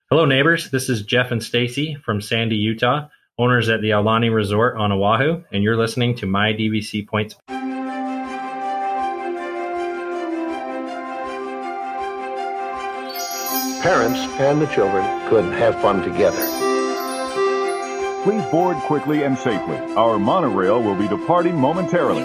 Hello, neighbors. This is Jeff and Stacy from Sandy, Utah, owners at the Aulani Resort on Oahu, and you're listening to My DVC Points. Parents and the children could have fun together. Please board quickly and safely. Our monorail will be departing momentarily.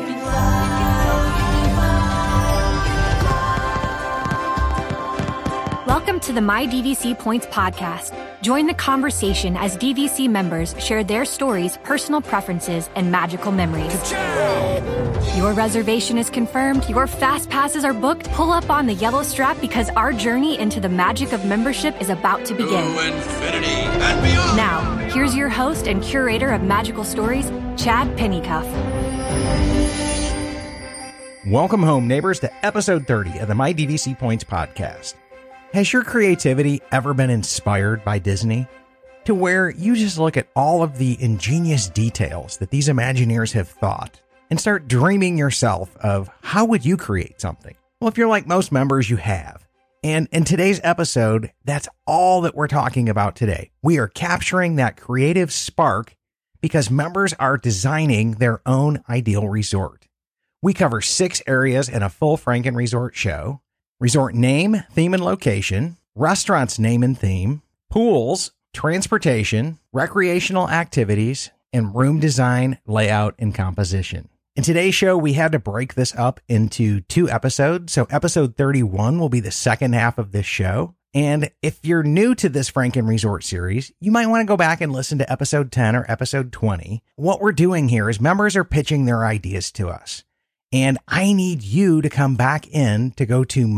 Welcome to the My DVC Points podcast. Join the conversation as DVC members share their stories, personal preferences, and magical memories. Your reservation is confirmed. Your fast passes are booked. Pull up on the yellow strap because our journey into the magic of membership is about to begin. To infinity and beyond. Now, here's your host and curator of magical stories, Chad Pennycuff. Welcome home, neighbors, to episode 30 of the My DVC Points podcast. Has your creativity ever been inspired by Disney? To where you just look at all of the ingenious details that these Imagineers have thought and start dreaming yourself of how would you create something? Well, if you're like most members, you have. And in today's episode, that's all that we're talking about today. We are capturing that creative spark because members are designing their own ideal resort. We cover 6 areas in a full Franken Resort show: resort name, theme, and location, restaurants name and theme, pools, transportation, recreational activities, and room design, layout, and composition. In today's show, we had to break this up into 2 episodes. So episode 31 will be the second half of this show. And if you're new to this Franken Resort series, you might want to go back and listen to episode 10 or episode 20. What we're doing here is members are pitching their ideas to us. And I need you to come back in to go to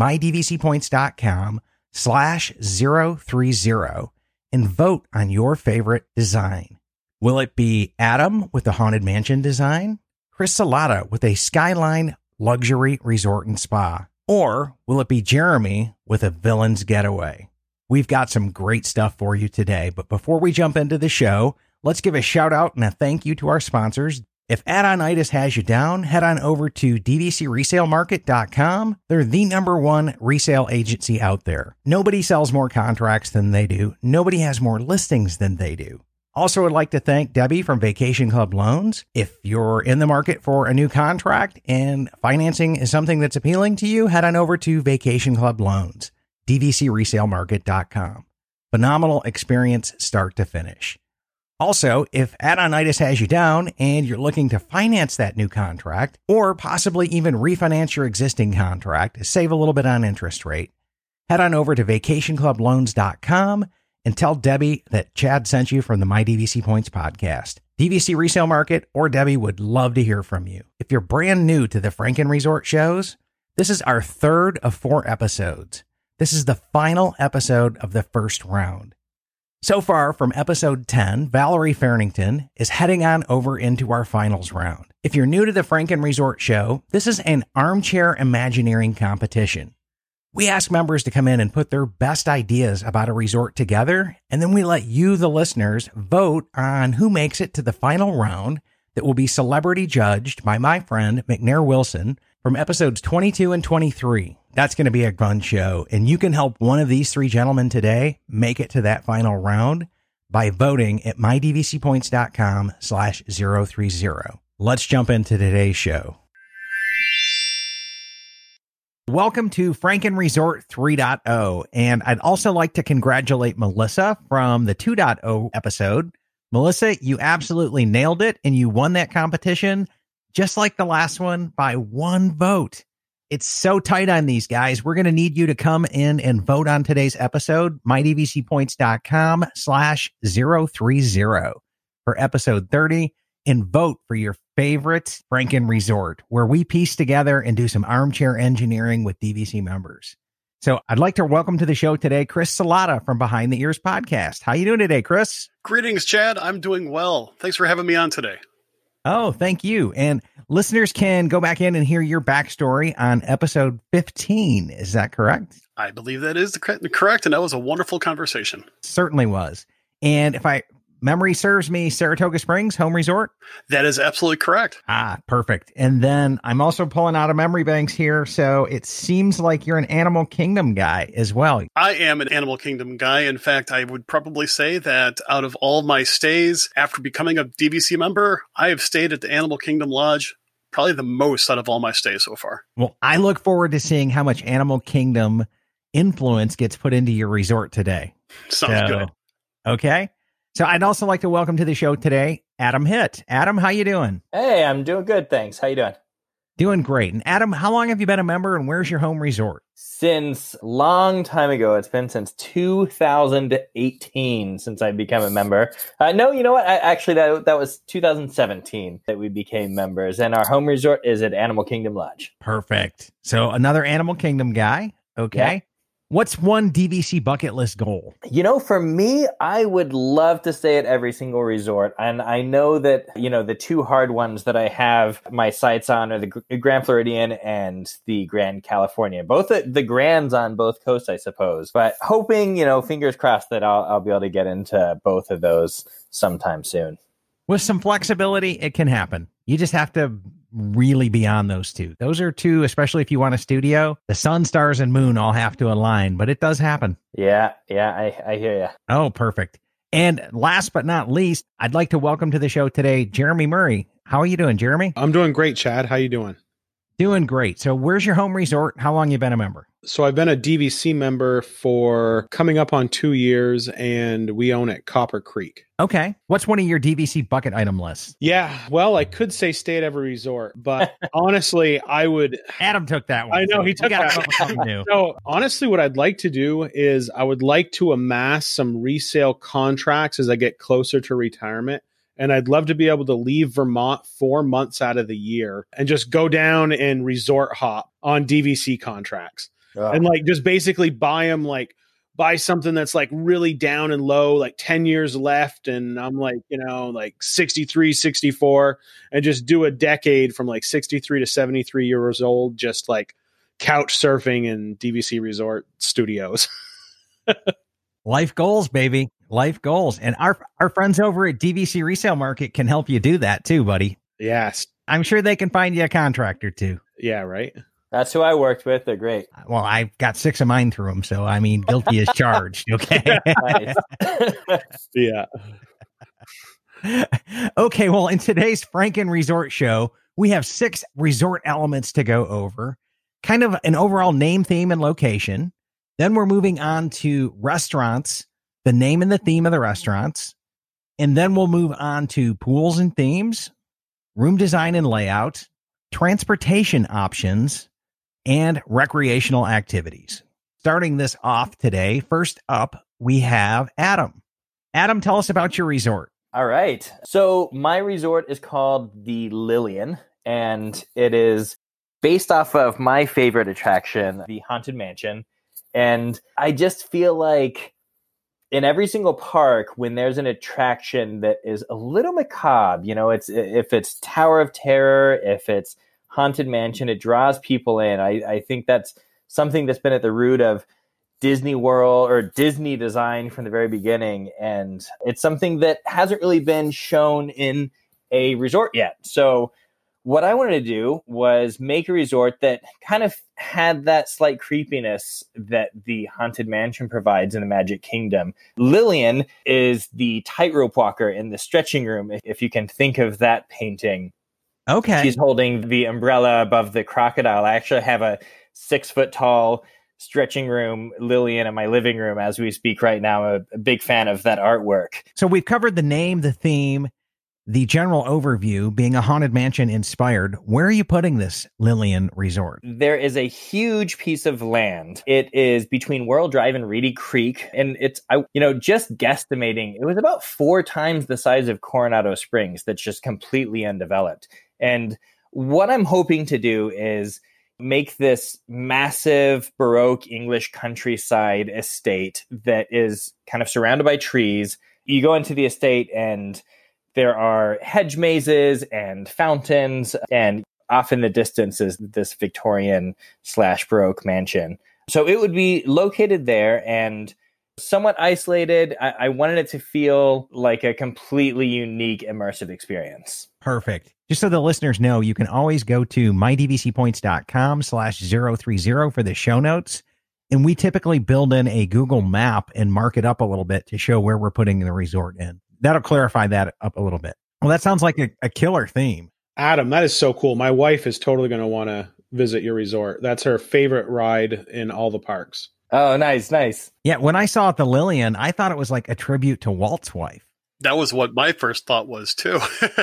mydvcpoints.com/030 and vote on your favorite design. Will it be Adam with the Haunted Mansion design? Chris Salata with a Skyline Luxury Resort and Spa? Or will it be Jeremy with a Villain's Getaway? We've got some great stuff for you today, but before we jump into the show, let's give a shout out and a thank you to our sponsors. If add-onitis has you down, head on over to dvcresalemarket.com. They're the #1 resale agency out there. Nobody sells more contracts than they do. Nobody has more listings than they do. Also, I'd like to thank Debbie from Vacation Club Loans. If you're in the market for a new contract and financing is something that's appealing to you, head on over to Vacation Club Loans, dvcresalemarket.com. Phenomenal experience start to finish. Also, if add-onitis has you down and you're looking to finance that new contract or possibly even refinance your existing contract to save a little bit on interest rate, head on over to vacationclubloans.com and tell Debbie that Chad sent you from the My DVC Points podcast. DVC Resale Market or Debbie would love to hear from you. If you're brand new to the Franken Resort shows, this is our 3rd of 4 episodes. This is the final episode of the first round. So far, from episode 10, Valerie Farrington is heading on over into our finals round. If you're new to the Franken Resort show, this is an armchair Imagineering competition. We ask members to come in and put their best ideas about a resort together, and then we let you, the listeners, vote on who makes it to the final round that will be celebrity judged by my friend McNair Wilson from episodes 22 and 23. That's going to be a fun show, and you can help one of these 3 gentlemen today make it to that final round by voting at mydvcpoints.com/030. Let's jump into today's show. Welcome to Franken Resort 3.0, and I'd also like to congratulate Melissa from the 2.0 episode. Melissa, you absolutely nailed it, and you won that competition, just like the last one, by 1 vote. It's so tight on these guys. We're going to need you to come in and vote on today's episode, mydvcpoints.com/030 for episode 30, and vote for your favorite Franken Resort, where we piece together and do some armchair engineering with DVC members. So I'd like to welcome to the show today, Chris Salata from Behind the Ears podcast. How you doing today, Chris? Greetings, Chad. I'm doing well. Thanks for having me on today. Oh, thank you. And listeners can go back in and hear your backstory on episode 15. Is that correct? I believe that is correct, and that was a wonderful conversation. Certainly was. And if I memory serves me, Saratoga Springs Home Resort? That is absolutely correct. Ah, perfect. And then I'm also pulling out of memory banks here, so it seems like you're an Animal Kingdom guy as well. I am an Animal Kingdom guy. In fact, I would probably say that out of all my stays after becoming a DVC member, I have stayed at the Animal Kingdom Lodge probably the most out of all my stays so far. Well, I look forward to seeing how much Animal Kingdom influence gets put into your resort today. Sounds good. Okay. So I'd also like to welcome to the show today, Adam Hitt. Adam, how you doing? Hey, I'm doing good, thanks. How you doing? Doing great. And Adam, how long have you been a member and where's your home resort? Since long time ago. It's been since 2018 since I became a member. No, you know what? Actually, that was 2017 that we became members. And our home resort is at Animal Kingdom Lodge. Perfect. So another Animal Kingdom guy. Okay. Yeah. What's one DVC bucket list goal? You know, for me, I would love to stay at every single resort. And I know that, you know, the two hard ones that I have my sights on are the Grand Floridian and the Grand California. Both the Grands on both coasts, I suppose. But hoping, you know, fingers crossed that I'll be able to get into both of those sometime soon. With some flexibility, it can happen. You just have to really be on those two. Those are two, especially if you want a studio. The sun, stars, and moon all have to align, but it does happen. Yeah, I hear you. Oh, perfect. And last but not least, I'd like to welcome to the show today, Jeremy Murray. How are you doing, Jeremy? I'm doing great, Chad. How you doing? Doing great. So where's your home resort? How long you been a member? So I've been a DVC member for coming up on 2 years, and we own at Copper Creek. Okay. What's one of your DVC bucket item lists? Yeah, well, I could say stay at every resort, but honestly, I would... Adam took that one. I know, he took that one. So honestly, what I'd like to do is I would like to amass some resale contracts as I get closer to retirement. And I'd love to be able to leave Vermont 4 months out of the year and just go down and resort hop on DVC contracts. And like just basically buy something that's like really down and low, like 10 years left. And I'm like, you know, like 63, 64, and just do a decade from like 63 to 73 years old, just like couch surfing in DVC resort studios. Life goals, baby. Life goals. And our friends over at DVC Resale Market can help you do that too, buddy. Yes. I'm sure they can find you a contract or two. Yeah, right. That's who I worked with. They're great. Well, I've got 6 of mine through them, so I mean, guilty as charged. Okay. Yeah. Okay. Well, in today's Franken Resort Show, we have 6 resort elements to go over, kind of an overall name, theme, and location. Then we're moving on to restaurants, the name and the theme of the restaurants. And then we'll move on to pools and themes, room design and layout, transportation options, and recreational activities. Starting this off today, first up, we have Adam. Adam, tell us about your resort. All right. So my resort is called the Lillian, and it is based off of my favorite attraction, the Haunted Mansion. And I just feel like in every single park, when there's an attraction that is a little macabre, you know, if it's Tower of Terror, if it's Haunted Mansion, it draws people in. I think that's something that's been at the root of Disney World or Disney design from the very beginning. And it's something that hasn't really been shown in a resort yet. So what I wanted to do was make a resort that kind of had that slight creepiness that the Haunted Mansion provides in the Magic Kingdom. Lillian is the tightrope walker in the stretching room, if you can think of that painting. Okay. She's holding the umbrella above the crocodile. I actually have a 6-foot-tall stretching room Lillian in my living room as we speak right now. I'm a big fan of that artwork. So we've covered the name, the theme, the general overview, being a Haunted Mansion inspired. Where are you putting this Lillian resort? There is a huge piece of land. It is between World Drive and Reedy Creek. And it's, just guesstimating, it was about 4 times the size of Coronado Springs that's just completely undeveloped. And what I'm hoping to do is make this massive Baroque English countryside estate that is kind of surrounded by trees. You go into the estate and there are hedge mazes and fountains, and off in the distance is this Victorian/Baroque mansion. So it would be located there, and somewhat isolated. I wanted it to feel like a completely unique immersive experience. Perfect. Just so the listeners know, you can always go to mydvcpoints.com/030 for the show notes. And we typically build in a Google map and mark it up a little bit to show where we're putting the resort in. That'll clarify that up a little bit. Well, that sounds like a killer theme. Adam, that is so cool. My wife is totally going to want to visit your resort. That's her favorite ride in all the parks. Oh, nice, nice. Yeah, when I saw it, the Lillian, I thought it was like a tribute to Walt's wife. That was what my first thought was, too.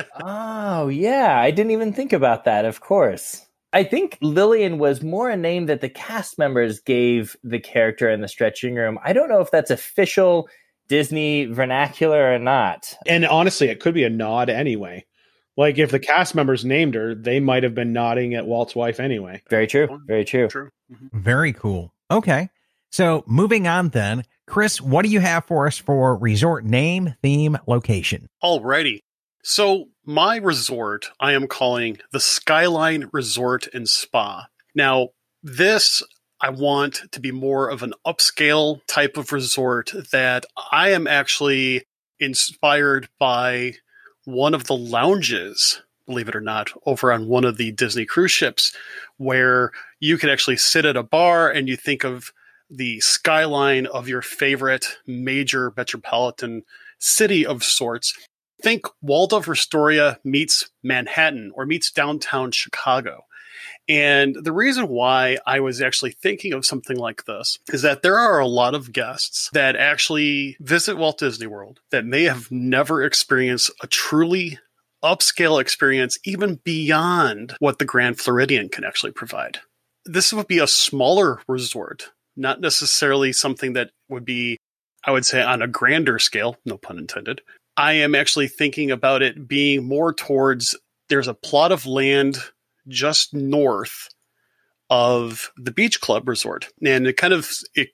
Oh, yeah. I didn't even think about that, of course. I think Lillian was more a name that the cast members gave the character in the stretching room. I don't know if that's official Disney vernacular or not. And honestly, it could be a nod anyway. Like if the cast members named her, they might have been nodding at Walt's wife anyway. Very true. Very true. Mm-hmm. Very cool. Okay. So moving on then, Chris, what do you have for us for resort name, theme, location? Alrighty. So my resort, I am calling the Skyline Resort and Spa. Now, this I want to be more of an upscale type of resort that I am actually inspired by one of the lounges, believe it or not, over on one of the Disney cruise ships, where you can actually sit at a bar and you think of the skyline of your favorite major metropolitan city of sorts. Think Waldorf Astoria meets Manhattan or meets downtown Chicago. And the reason why I was actually thinking of something like this is that there are a lot of guests that actually visit Walt Disney World that may have never experienced a truly upscale experience, even beyond what the Grand Floridian can actually provide. This would be a smaller resort, not necessarily something that would be, I would say, on a grander scale, no pun intended. I am actually thinking about it being more towards, there's a plot of land just north of the Beach Club Resort. And it kind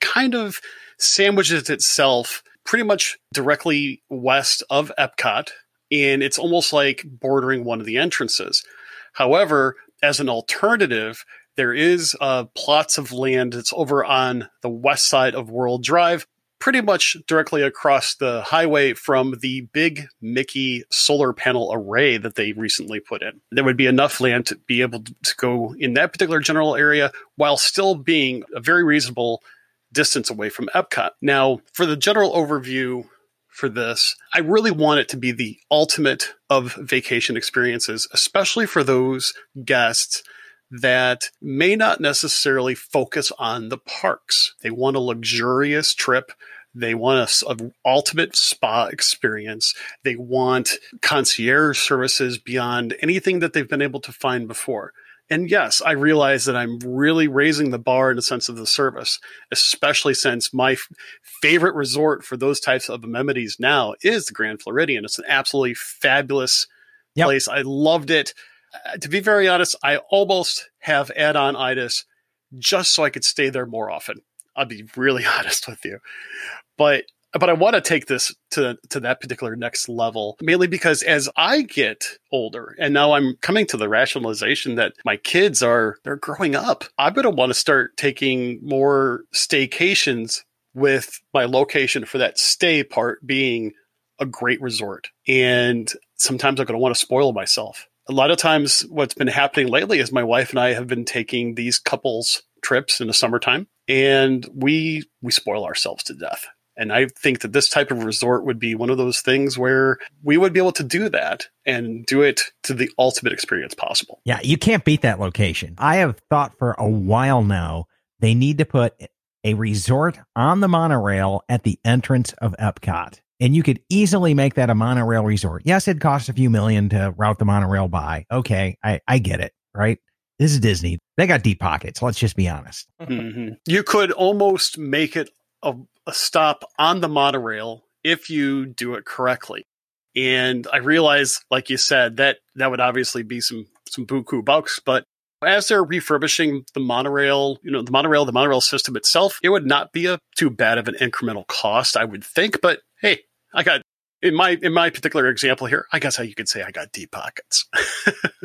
of sandwiches itself pretty much directly west of Epcot. And it's almost like bordering one of the entrances. However, as an alternative, there is plots of land that's over on the west side of World Drive, pretty much directly across the highway from the big Mickey solar panel array that they recently put in. There would be enough land to be able to go in that particular general area while still being a very reasonable distance away from Epcot. Now, for the general overview for this, I really want it to be the ultimate of vacation experiences, especially for those guests that may not necessarily focus on the parks. They want a luxurious trip. They want an ultimate spa experience. They want concierge services beyond anything that they've been able to find before. And yes, I realize that I'm really raising the bar in the sense of the service, especially since my favorite resort for those types of amenities now is the Grand Floridian. It's an absolutely fabulous place. I loved it. To be very honest, I almost have add-on itis just so I could stay there more often. I'll be really honest with you. But I want to take this to that particular next level, mainly because as I get older, and now I'm coming to the rationalization that my kids they're growing up, I'm going to want to start taking more staycations with my location for that stay part being a great resort. And sometimes I'm going to want to spoil myself. A lot of times what's been happening lately is my wife and I have been taking these couples trips in the summertime, and we spoil ourselves to death. And I think that this type of resort would be one of those things where we would be able to do that and do it to the ultimate experience possible. Yeah, you can't beat that location. I have thought for a while now, they need to put a resort on the monorail at the entrance of Epcot. And you could easily make that a monorail resort. Yes, it costs a few million to route the monorail by. Okay, I get it, right? This is Disney. They got deep pockets. Let's just be honest. Mm-hmm. You could almost make it a stop on the monorail if you do it correctly. And I realize, like you said, that would obviously be some buku bucks, but as they're refurbishing the monorail, the monorail system itself, it would not be too bad of an incremental cost, I would think. But hey, I got in my particular example here, I guess how you could say I got deep pockets.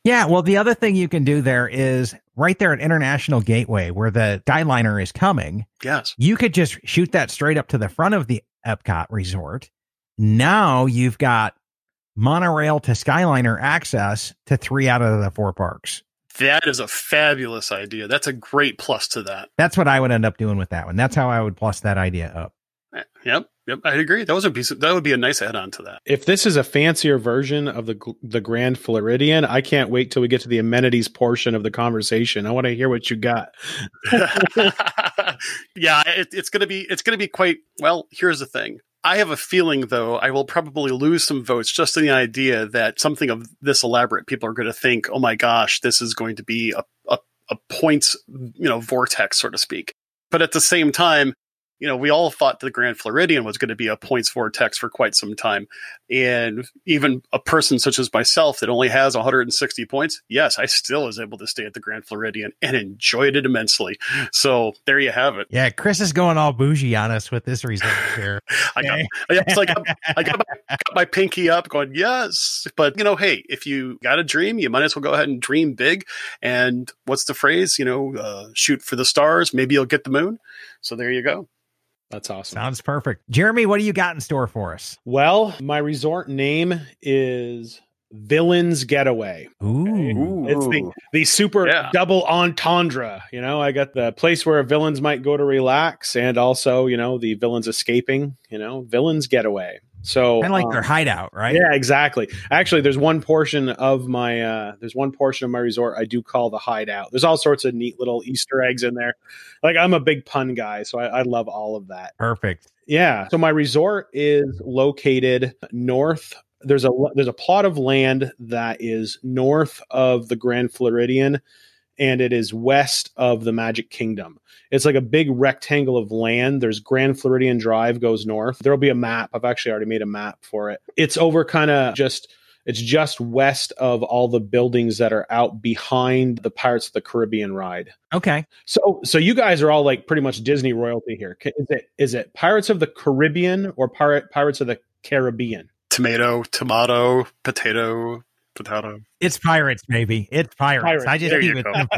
Yeah, well, the other thing you can do there is right there at International Gateway where the Skyliner is coming. Yes. You could just shoot that straight up to the front of the Epcot Resort. Now you've got monorail to Skyliner access to 3 out of the 4 parks. That is a fabulous idea. That's a great plus to that. That's what I would end up doing with that one. That's how I would plus that idea up. Yep, I agree. That would be a nice add-on to that. If this is a fancier version of the Grand Floridian, I can't wait till we get to the amenities portion of the conversation. I want to hear what you got. Yeah, it's going to be quite well. Here's the thing. I have a feeling, though, I will probably lose some votes just in the idea that something of this elaborate, people are going to think, oh my gosh, this is going to be a points, vortex, so to speak. But at the same time, we all thought the Grand Floridian was going to be a points vortex for quite some time. And even a person such as myself that only has 160 points, yes, I still was able to stay at the Grand Floridian and enjoyed it immensely. So there you have it. Yeah, Chris is going all bougie on us with this result here. I got my pinky up going, yes. But, hey, if you got a dream, you might as well go ahead and dream big. And what's the phrase? Shoot for the stars. Maybe you'll get the moon. So there you go. That's awesome. Sounds perfect. Jeremy, what do you got in store for us? Well, my resort name is Villains Getaway. Ooh. It's the super double entendre. I got the place where villains might go to relax and also, the villains escaping, Villains Getaway. So kind of like their hideout, right? Yeah, exactly. Actually, there's one portion of my resort I do call the hideout. There's all sorts of neat little Easter eggs in there. Like, I'm a big pun guy, so I love all of that. Perfect. Yeah. So my resort is located north. There's a plot of land that is north of the Grand Floridian, and it is west of the Magic Kingdom. It's like a big rectangle of land. There's Grand Floridian Drive goes north. There'll be a map. I've actually already made a map for it. It's over it's just west of all the buildings that are out behind the Pirates of the Caribbean ride. Okay. So you guys are all like pretty much Disney royalty here. Is it Pirates of the Caribbean or Pirates of the Caribbean? Tomato, potato. It's pirates, baby. It's pirates. I just keep it simple.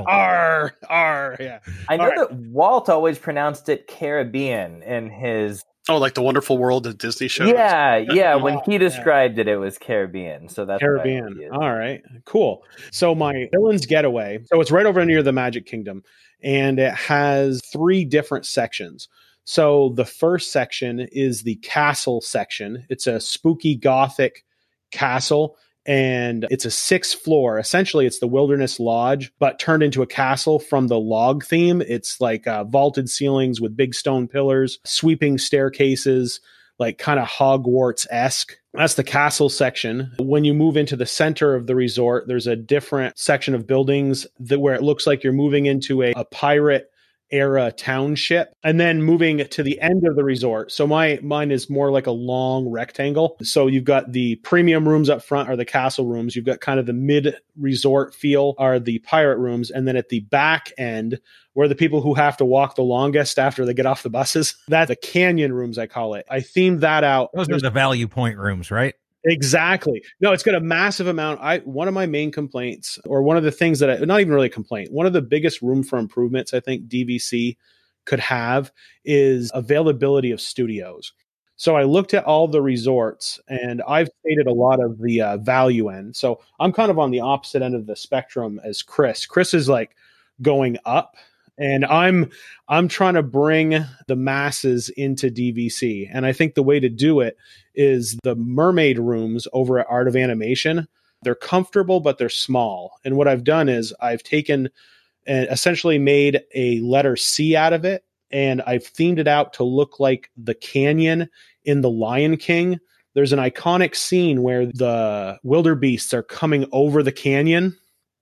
Yeah. I know that Walt always pronounced it Caribbean in his... Oh, like the Wonderful World of Disney shows? Yeah. When he described it was Caribbean. So that's Caribbean. All right, cool. So my Villains Getaway. So it's right over near the Magic Kingdom, and it has 3 different sections. So the first section is the castle section. It's a spooky Gothic castle. And it's a 6th floor. Essentially, it's the Wilderness Lodge, but turned into a castle from the log theme. It's like vaulted ceilings with big stone pillars, sweeping staircases, like kind of Hogwarts-esque. That's the castle section. When you move into the center of the resort, there's a different section of buildings where it looks like you're moving into a pirate era township, and then moving to the end of the resort. So mine is more like a long rectangle. So you've got the premium rooms up front are the castle rooms. You've got kind of the mid resort feel are the pirate rooms. And then at the back end, where the people who have to walk the longest after they get off the buses, that's the canyon rooms, I call it. I themed that out. Those are the value point rooms, right? Exactly. No, it's got a massive amount. One of my main complaints, or one of the things that not even really a complaint, one of the biggest room for improvements I think DVC could have is availability of studios. So I looked at all the resorts, and I've stayed at a lot of the value end. So I'm kind of on the opposite end of the spectrum as Chris. Chris is like going up, and I'm trying to bring the masses into DVC. And I think the way to do it is the mermaid rooms over at Art of Animation. They're comfortable, but they're small. And what I've done is I've taken and essentially made a letter C out of it, and I've themed it out to look like the canyon in The Lion King. There's an iconic scene where the wildebeests are coming over the canyon,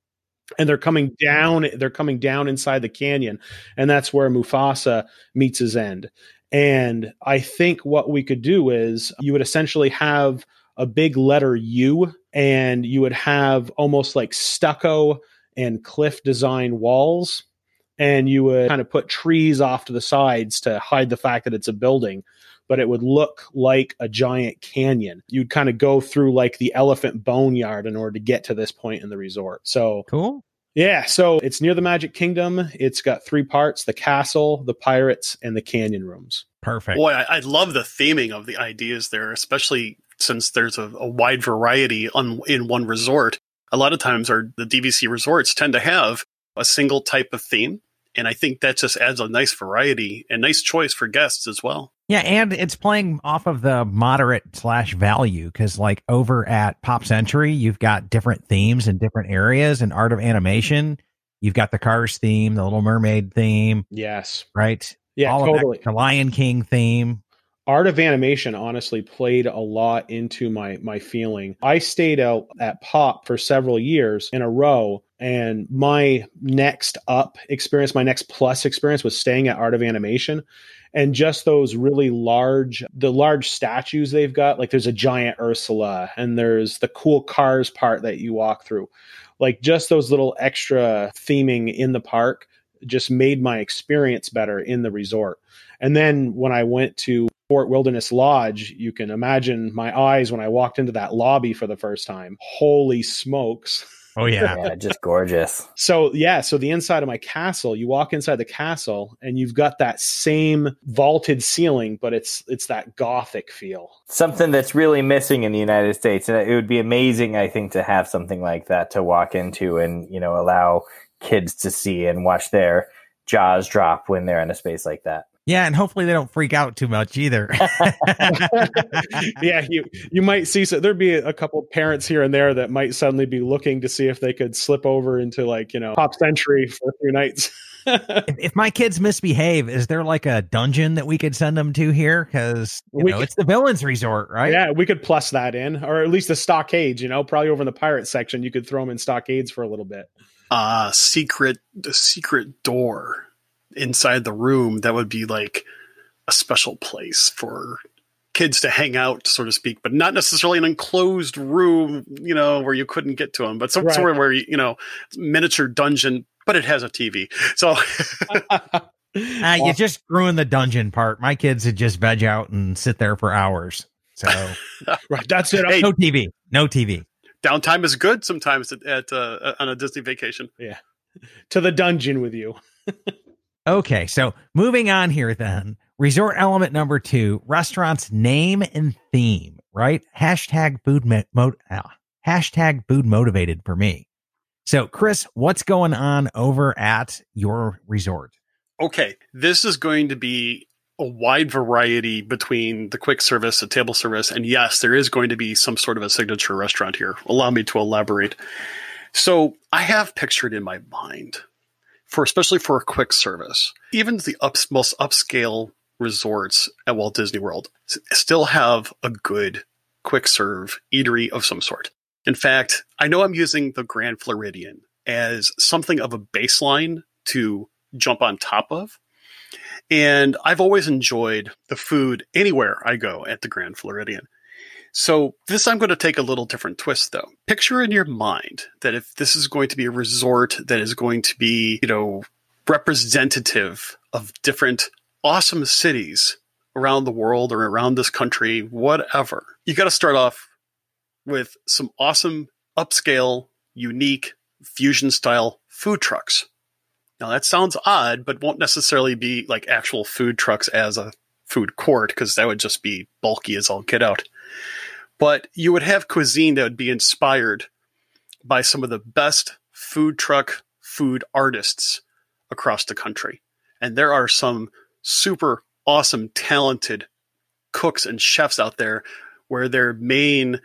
and they're coming down inside the canyon, and that's where Mufasa meets his end. And I think what we could do is you would essentially have a big letter U, and you would have almost like stucco and cliff design walls, and you would kind of put trees off to the sides to hide the fact that it's a building. but it would look like a giant canyon. You'd kind of go through like the elephant boneyard in order to get to this point in the resort. So cool. Yeah, so it's near the Magic Kingdom. It's got 3 parts: the castle, the pirates, and the canyon rooms. Perfect. Boy, I love the theming of the ideas there, especially since there's a wide variety in one resort. A lot of times the DVC resorts tend to have a single type of theme. And I think that just adds a nice variety and nice choice for guests as well. Yeah, and it's playing off of the moderate/value, because like over at Pop Century, you've got different themes in different areas. In Art of Animation, you've got the Cars theme, the Little Mermaid theme. Yes. Right? Yeah, all totally. Of that, the Lion King theme. Art of Animation honestly played a lot into my feeling. I stayed out at Pop for several years in a row, and my next up experience, my next plus experience was staying at Art of Animation. And just those really large statues they've got, like there's a giant Ursula and there's the cool Cars part that you walk through. Like just those little extra theming in the park just made my experience better in the resort. And then when I went to Fort Wilderness Lodge, you can imagine my eyes when I walked into that lobby for the first time. Holy smokes. Oh, yeah. Yeah, just gorgeous. So the inside of my castle, you walk inside the castle and you've got that same vaulted ceiling, but it's that Gothic feel. Something that's really missing in the United States. And it would be amazing, I think, to have something like that to walk into and, allow kids to see and watch their jaws drop when they're in a space like that. Yeah, and hopefully they don't freak out too much either. Yeah, you might see, so there'd be a couple of parents here and there that might suddenly be looking to see if they could slip over into Pop Century for a few nights. If my kids misbehave, is there like a dungeon that we could send them to here? Because it's the villains resort, right? Yeah, we could plus that in, or at least the stockades. Probably over in the pirate section, you could throw them in stockades for a little bit. The secret door inside the room, that would be like a special place for kids to hang out, so to speak, but not necessarily an enclosed room, where you couldn't get to them, but somewhere where, miniature dungeon, but it has a TV. So you just ruined the dungeon part. My kids would just veg out and sit there for hours. So right, that's it. Hey, no TV. Downtime is good sometimes on a Disney vacation. Yeah, to the dungeon with you. Okay, so moving on here then. Resort element number 2, restaurant's name and theme, right? Hashtag food motivated for me. So, Chris, what's going on over at your resort? Okay, this is going to be a wide variety between the quick service, the table service, and yes, there is going to be some sort of a signature restaurant here. Allow me to elaborate. So I have pictured in my mind, especially for a quick service, even the most upscale resorts at Walt Disney World still have a good quick serve eatery of some sort. In fact, I know I'm using the Grand Floridian as something of a baseline to jump on top of. And I've always enjoyed the food anywhere I go at the Grand Floridian. So this, I'm going to take a little different twist, though. Picture in your mind that if this is going to be a resort that is going to be, representative of different awesome cities around the world or around this country, whatever, you got to start off with some awesome, upscale, unique, fusion-style food trucks. Now, that sounds odd, but won't necessarily be like actual food trucks as a food court, because that would just be bulky as all get out. But you would have cuisine that would be inspired by some of the best food truck food artists across the country. And there are some super awesome, talented cooks and chefs out there where their main,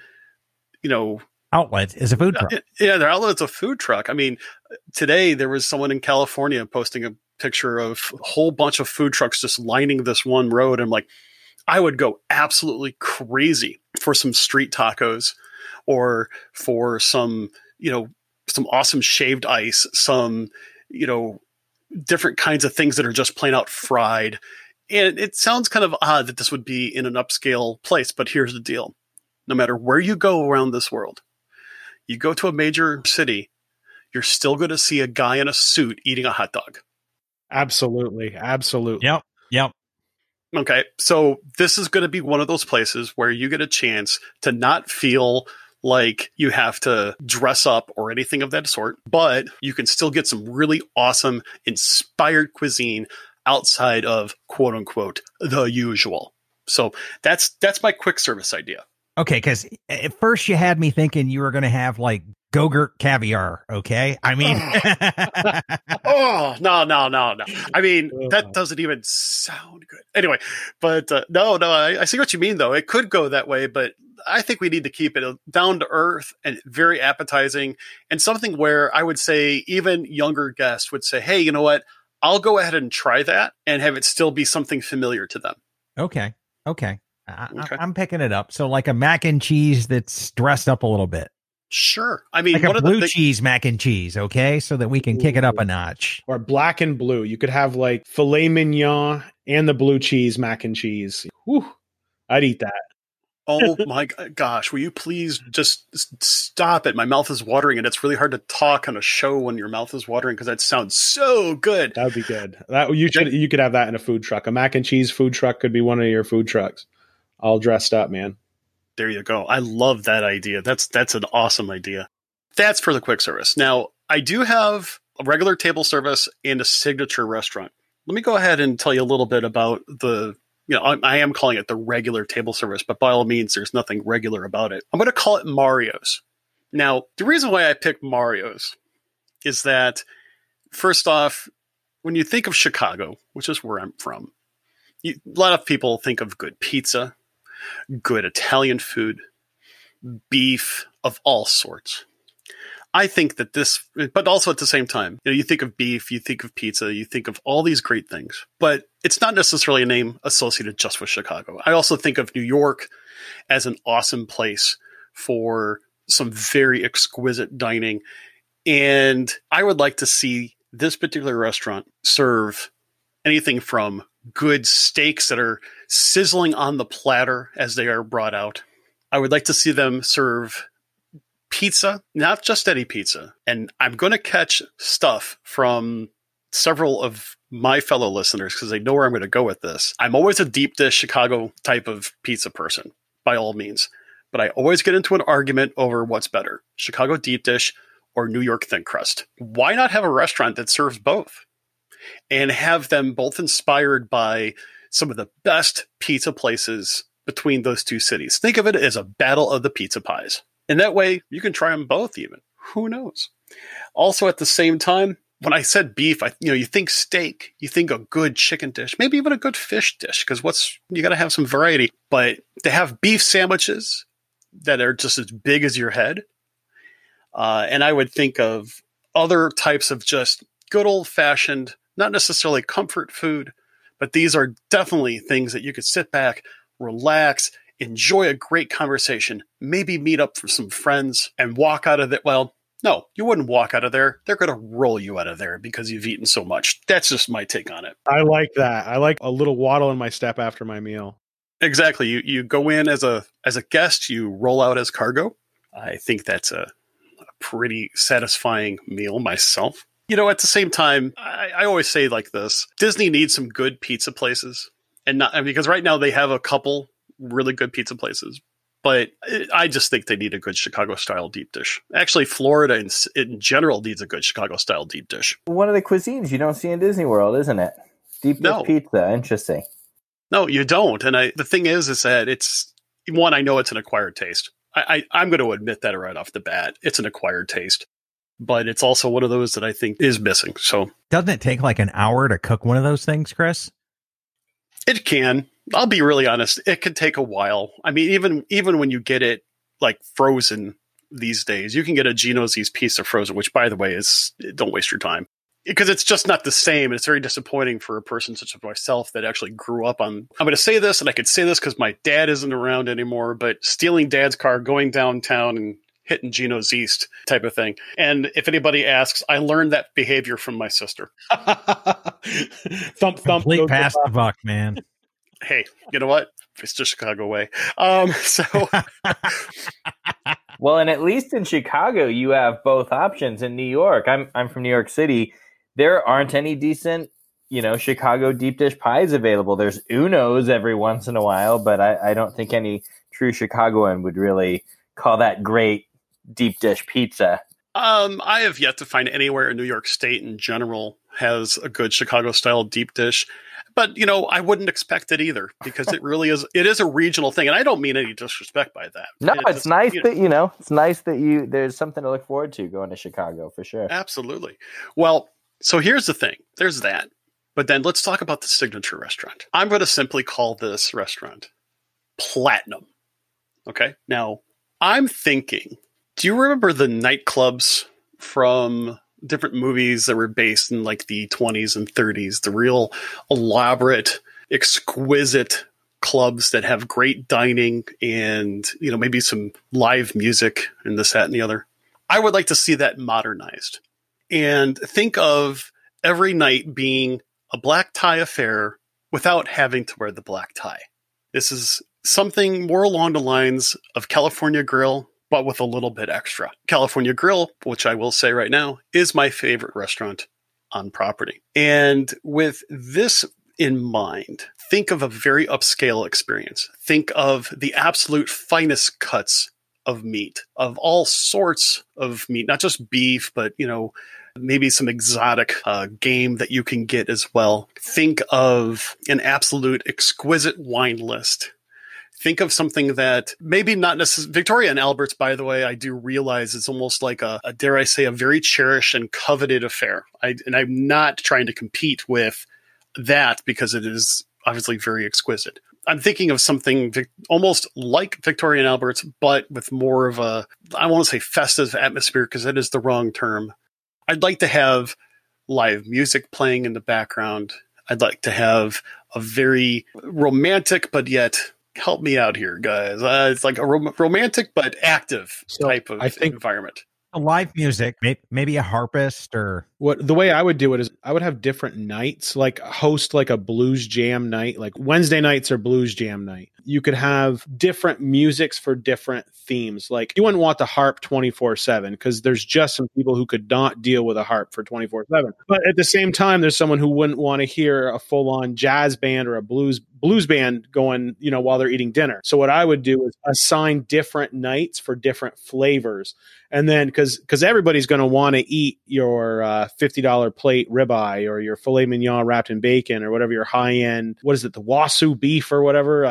outlet is a food truck. Yeah, their outlet's a food truck. I mean, today there was someone in California posting a picture of a whole bunch of food trucks just lining this one road. I'm like, I would go absolutely crazy for some street tacos or for some awesome shaved ice, some, different kinds of things that are just plain out fried. And it sounds kind of odd that this would be in an upscale place, but here's the deal. No matter where you go around this world, you go to a major city, you're still going to see a guy in a suit eating a hot dog. Absolutely. Yep. Okay, so this is going to be one of those places where you get a chance to not feel like you have to dress up or anything of that sort, but you can still get some really awesome, inspired cuisine outside of quote unquote the usual. So that's my quick service idea. Okay, because at first you had me thinking you were going to have like Go-Gurt caviar. Okay, I mean, oh no! I mean, that doesn't even sound good. Anyway, but no, I see what you mean though. It could go that way, but I think we need to keep it down to earth and very appetizing, and something where I would say even younger guests would say, "Hey, you know what? I'll go ahead and try that and have it still be something familiar to them." Okay. I'm picking it up. So like a mac and cheese that's dressed up a little bit. Sure. I mean, like a blue cheese mac and cheese. Okay. So that we can kick it up a notch. Or black and blue. You could have like filet mignon and the blue cheese mac and cheese. Whew, I'd eat that. Oh my gosh. Will you please just stop it? My mouth is watering and it's really hard to talk on a show when your mouth is watering because that sounds so good. That would be good. You could have that in a food truck. A mac and cheese food truck could be one of your food trucks. All dressed up, man. There you go. I love that idea. That's an awesome idea. That's for the quick service. Now, I do have a regular table service and a signature restaurant. Let me go ahead and tell you a little bit about I am calling it the regular table service, but by all means, there's nothing regular about it. I'm going to call it Mario's. Now, the reason why I picked Mario's is that, first off, when you think of Chicago, which is where I'm from, a lot of people think of good pizza, good Italian food, beef of all sorts. I think that but also at the same time, you think of beef, you think of pizza, you think of all these great things, but it's not necessarily a name associated just with Chicago. I also think of New York as an awesome place for some very exquisite dining. And I would like to see this particular restaurant serve anything from good steaks that are sizzling on the platter as they are brought out. I would like to see them serve pizza, not just any pizza. And I'm going to catch stuff from several of my fellow listeners because they know where I'm going to go with this. I'm always a deep dish Chicago type of pizza person, by all means. But I always get into an argument over what's better, Chicago deep dish or New York thin crust. Why not have a restaurant that serves both? And have them both inspired by some of the best pizza places between those two cities. Think of it as a battle of the pizza pies. And that way, you can try them both even. Who knows? Also, at the same time, when I said beef, you think steak, you think a good chicken dish, maybe even a good fish dish, because you got to have some variety. But to have beef sandwiches that are just as big as your head, and I would think of other types of just good old-fashioned, not necessarily comfort food, but these are definitely things that you could sit back, relax, enjoy a great conversation, maybe meet up for some friends and walk out of it. Well, no, you wouldn't walk out of there. They're going to roll you out of there because you've eaten so much. That's just my take on it. I like that. I like a little waddle in my step after my meal. Exactly. You go in as a guest, you roll out as cargo. I think that's a pretty satisfying meal myself. At the same time, I always say like this, Disney needs some good pizza places because right now they have a couple really good pizza places, but I just think they need a good Chicago style deep dish. Actually, Florida in general needs a good Chicago style deep dish. One of the cuisines you don't see in Disney World, isn't it? Deep dish pizza. Interesting. No, you don't. And the thing is that it's one, I know it's an acquired taste. I'm going to admit that right off the bat. It's an acquired taste. But it's also one of those that I think is missing. So doesn't it take like an hour to cook one of those things, Chris? It can. I'll be really honest. It could take a while. I mean, even when you get it like frozen these days, you can get a Geno's pizza frozen, which by the way don't waste your time because it's just not the same. It's very disappointing for a person such as myself that actually grew up on. I'm going to say this, and I could say this because my dad isn't around anymore. But stealing dad's car, going downtown, and hitting Geno's East type of thing. And if anybody asks, I learned that behavior from my sister. Thump. Complete pass the buck, man. Hey, you know what? It's just Chicago way. Well, and at least in Chicago, you have both options. In New York, I'm from New York City. There aren't any decent Chicago deep dish pie is available. There's Uno's every once in a while, but I don't think any true Chicagoan would really call that great deep dish pizza. I have yet to find anywhere in New York State in general has a good Chicago style deep dish. But, I wouldn't expect it either because it really is. It is a regional thing. And I don't mean any disrespect by that. No, it's nice that, it's nice that there's something to look forward to going to Chicago for sure. Absolutely. Well, so here's the thing. There's that. But then let's talk about the signature restaurant. I'm going to simply call this restaurant Platinum. Okay. Now, I'm thinking, do you remember the nightclubs from different movies that were based in like the 20s and 30s, the real elaborate, exquisite clubs that have great dining and, maybe some live music and this, that, and the other? I would like to see that modernized and think of every night being a black tie affair without having to wear the black tie. This is something more along the lines of California Grill, but with a little bit extra. California Grill, which I will say right now, is my favorite restaurant on property. And with this in mind, think of a very upscale experience. Think of the absolute finest cuts of meat, of all sorts of meat, not just beef, but, maybe some exotic game that you can get as well. Think of an absolute exquisite wine list. Think of something that maybe not necessarily Victoria and Albert's, by the way, I do realize it's almost like a dare I say, a very cherished and coveted affair. And I'm not trying to compete with that because it is obviously very exquisite. I'm thinking of something almost like Victoria and Albert's, but with more of a, I won't say festive atmosphere because that is the wrong term. I'd like to have live music playing in the background. I'd like to have a very romantic, but yet, help me out here, guys. It's like a romantic but active type of environment. Live music, maybe a harpist or the way I would do it is I would have different nights, like host like a blues jam night, like Wednesday nights are blues jam night. You could have different musics for different themes. Like you wouldn't want the harp 24/7 because there's just some people who could not deal with a harp for 24/7. But at the same time, there's someone who wouldn't want to hear a full on jazz band or a blues band going, while they're eating dinner. So what I would do is assign different nights for different flavors. And then because everybody's going to want to eat your $50 plate ribeye or your filet mignon wrapped in bacon or whatever your high end, what is it, the Wasu beef or whatever?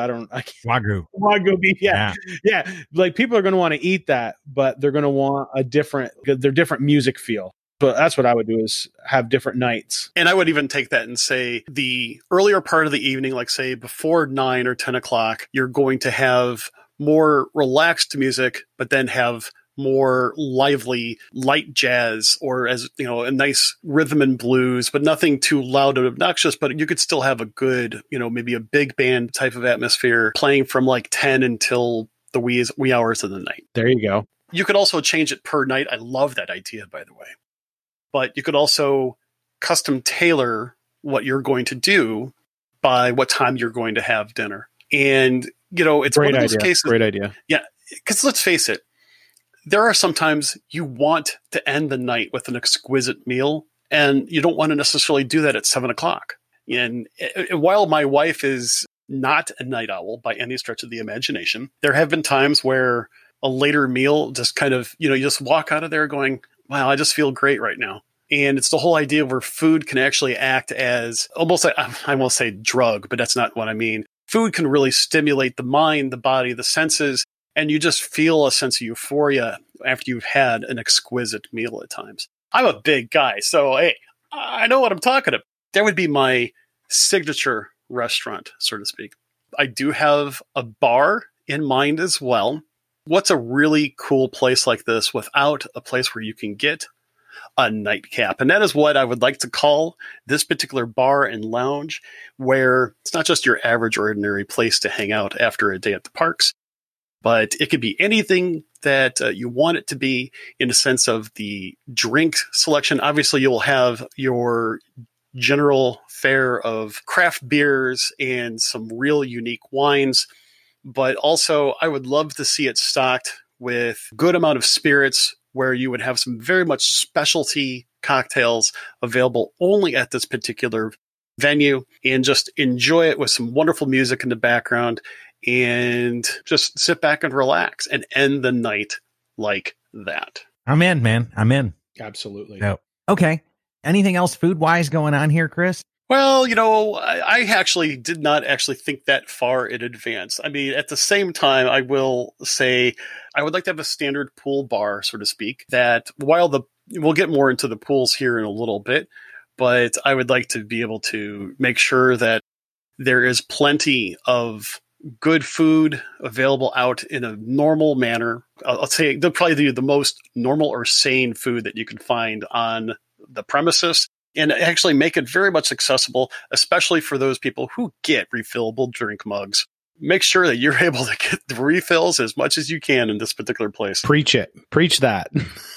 Wagyu beef. Yeah. Like people are going to want to eat that, but they're going to want their different music feel. But that's what I would do is have different nights. And I would even take that and say the earlier part of the evening, like say before 9 or 10 o'clock, you're going to have more relaxed music, but then have more lively light jazz or a nice rhythm and blues, but nothing too loud and obnoxious, but you could still have a good, maybe a big band type of atmosphere playing from like 10 until the wee hours of the night. There you go. You could also change it per night. I love that idea, by the way. But you could also custom tailor what you're going to do by what time you're going to have dinner. And, it's one of those cases. Great idea. Yeah. Because let's face it, there are sometimes you want to end the night with an exquisite meal, and you don't want to necessarily do that at 7 o'clock. And while my wife is not a night owl by any stretch of the imagination, there have been times where a later meal just kind of, you just walk out of there going, wow, I just feel great right now. And it's the whole idea where food can actually act as almost, I won't say drug, but that's not what I mean. Food can really stimulate the mind, the body, the senses, and you just feel a sense of euphoria after you've had an exquisite meal at times. I'm a big guy, so hey, I know what I'm talking about. That would be my signature restaurant, so to speak. I do have a bar in mind as well. What's a really cool place like this without a place where you can get a nightcap? And that is what I would like to call this particular bar and lounge, where it's not just your average ordinary place to hang out after a day at the parks, but it could be anything that you want it to be in the sense of the drink selection. Obviously, you'll have your general fare of craft beers and some real unique wines, but also I would love to see it stocked with good amount of spirits where you would have some very much specialty cocktails available only at this particular venue and just enjoy it with some wonderful music in the background and just sit back and relax and end the night like that. I'm in, man. I'm in. Absolutely. No. Okay. Anything else food-wise going on here, Chris? Well, I actually did not actually think that far in advance. I mean, at the same time, I will say I would like to have a standard pool bar, so to speak, that while we'll get more into the pools here in a little bit, but I would like to be able to make sure that there is plenty of good food available out in a normal manner. I'll say they'll probably do the most normal or sane food that you can find on the premises and actually make it very much accessible, especially for those people who get refillable drink mugs. Make sure that you're able to get the refills as much as you can in this particular place. Preach it. Preach that.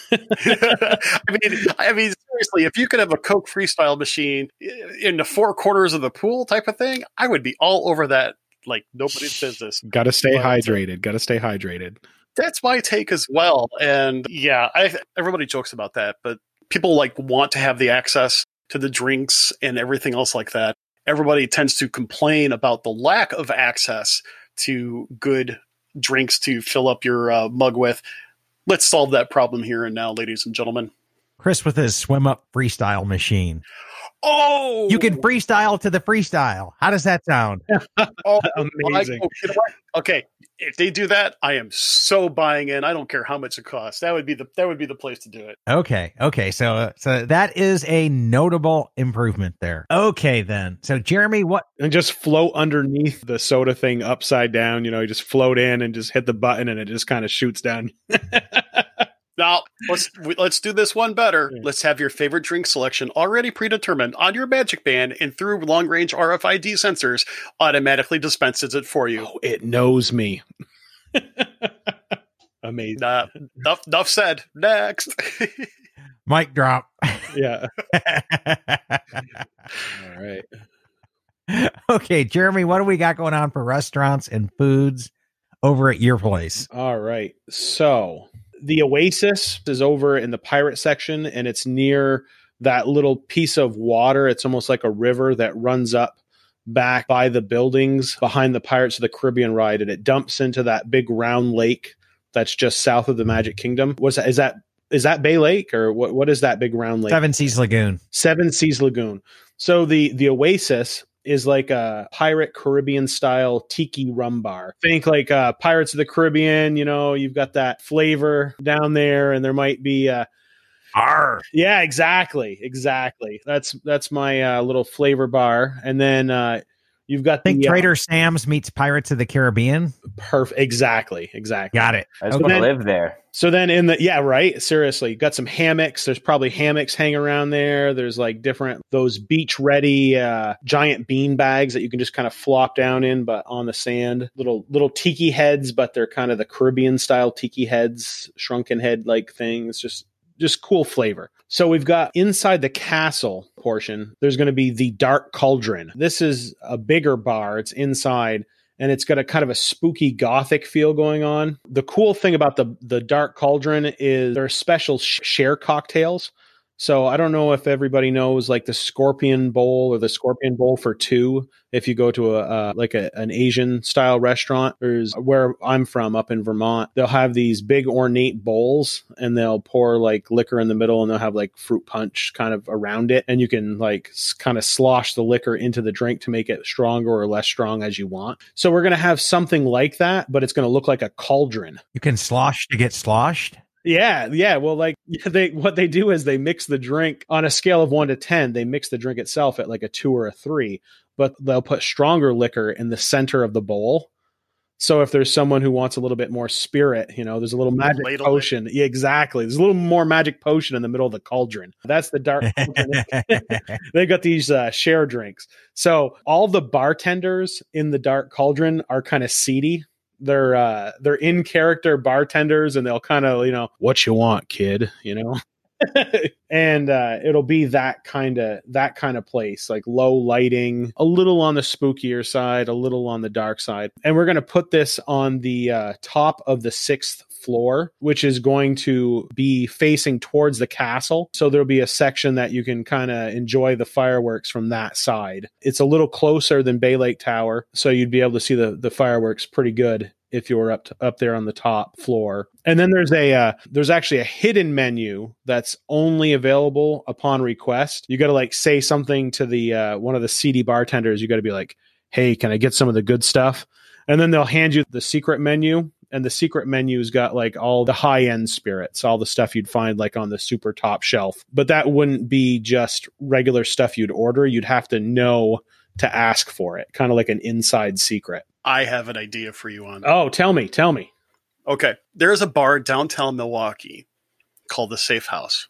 I mean, seriously, if you could have a Coke Freestyle machine in the four corners of the pool type of thing, I would be all over that like nobody's business. Got to stay hydrated. Got to stay hydrated. That's my take as well. And yeah, everybody jokes about that, but people want to have the access to the drinks and everything else like that. Everybody tends to complain about the lack of access to good drinks to fill up your mug with. Let's solve that problem here and now, ladies and gentlemen. Chris with his swim up freestyle machine. Oh, you can freestyle to the freestyle. How does that sound? Amazing. Okay, if they do that, I am so buying in. I don't care how much it costs. That would be the place to do it. Okay. So that is a notable improvement there. Okay, then. So Jeremy, what? And just float underneath the soda thing upside down. You just float in and just hit the button, and it just kind of shoots down. Now, let's do this one better. Yeah. Let's have your favorite drink selection already predetermined on your Magic Band, and through long-range RFID sensors, automatically dispenses it for you. Oh, it knows me. Amazing. Enough said. Next. Mic drop. Yeah. All right. Okay, Jeremy, what do we got going on for restaurants and foods over at your place? All right. So the Oasis is over in the pirate section, and it's near that little piece of water. It's almost like a river that runs up back by the buildings behind the Pirates of the Caribbean ride, and it dumps into that big round lake that's just south of the Magic Kingdom. Is that Bay Lake, or what is that big round lake? Seven Seas Lagoon. Seven Seas Lagoon. So the Oasis is like a pirate Caribbean style tiki rum bar. Think like Pirates of the Caribbean, you've got that flavor down there, and there might be yeah, exactly. That's my little flavor bar. And then you've got Trader Sam's meets Pirates of the Caribbean. Perfect. Exactly. Got it. I just want to live there. So then right. Seriously, got some hammocks. There's probably hammocks hanging around there. There's those beach ready giant bean bags that you can just kind of flop down in, but on the sand. Little tiki heads, but they're kind of the Caribbean style tiki heads, shrunken head like things. Just cool flavor. So we've got inside the castle portion, there's going to be the Dark Cauldron. This is a bigger bar. It's inside, and it's got a kind of a spooky gothic feel going on. The cool thing about the Dark Cauldron is there are special share cocktails. So I don't know if everybody knows the Scorpion Bowl or the Scorpion Bowl for two. If you go to an Asian style restaurant, there's where I'm from up in Vermont, they'll have these big ornate bowls, and they'll pour liquor in the middle, and they'll have fruit punch kind of around it. And you can kind of slosh the liquor into the drink to make it stronger or less strong as you want. So we're going to have something like that, but it's going to look like a cauldron. You can slosh to get sloshed. Yeah. Well, what they do is they mix the drink on a scale of 1 to 10. They mix the drink itself at a 2 or a 3, but they'll put stronger liquor in the center of the bowl. So if there's someone who wants a little bit more spirit, there's a little magic potion. Yeah, exactly. There's a little more magic potion in the middle of the cauldron. That's the Dark Cauldron. They got these share drinks. So all the bartenders in the Dark Cauldron are kind of seedy. They're in character bartenders, and they'll kind of, what you want, kid, And it'll be that kind of place, like low lighting, a little on the spookier side, a little on the dark side. And we're going to put this on the top of the 6th floor, which is going to be facing towards the castle. So there'll be a section that you can kind of enjoy the fireworks from that side. It's a little closer than Bay Lake Tower, so you'd be able to see the fireworks pretty good if you were up there on the top floor. And then there's actually a hidden menu that's only available upon request. You got to like say something to the one of the seedy bartenders. You got to be like, "Hey, can I get some of the good stuff?" And then they'll hand you the secret menu. And the secret menu's got like all the high-end spirits, all the stuff you'd find like on the super top shelf. But that wouldn't be just regular stuff you'd order. You'd have to know to ask for it, kind of like an inside secret. I have an idea for you on that. Oh, tell me. Okay. There's a bar downtown Milwaukee called the Safe House.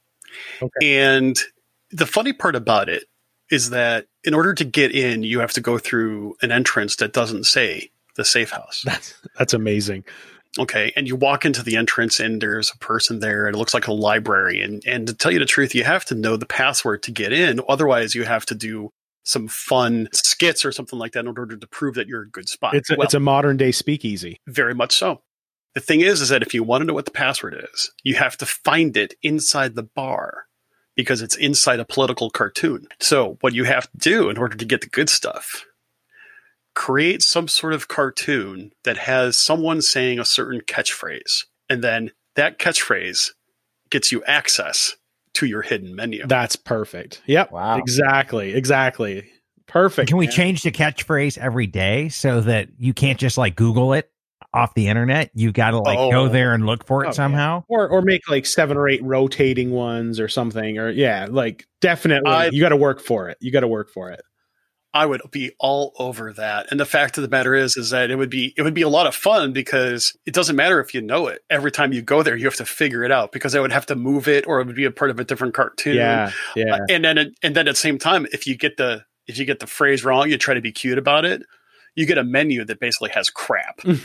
Okay. And the funny part about it is that in order to get in, you have to go through an entrance that doesn't say the Safe House. That's amazing. Okay. And you walk into the entrance and there's a person there and it looks like a library. And to tell you the truth, you have to know the password to get in. Otherwise, you have to do some fun skits or something like that in order to prove that you're a good spot. It's a modern day speakeasy. Very much so. The thing is that if you want to know what the password is, you have to find it inside the bar because it's inside a political cartoon. So what you have to do in order to get the good stuff, create some sort of cartoon that has someone saying a certain catchphrase. And then that catchphrase gets you access to your hidden menu. That's perfect. Yep. Wow. Exactly. Perfect. Can we change the catchphrase every day so that you can't just like Google it off the internet? You've got to like go there and look for it somehow. Yeah. Or make like 7 or 8 rotating ones or something. Or like definitely you got to work for it. I would be all over that. And the fact of the matter is that it would be a lot of fun because it doesn't matter if you know it. Every time you go there, you have to figure it out because I would have to move it or it would be a part of a different cartoon. Yeah. And then at the same time, if you get the phrase wrong, you try to be cute about it. You get a menu that basically has crap. You're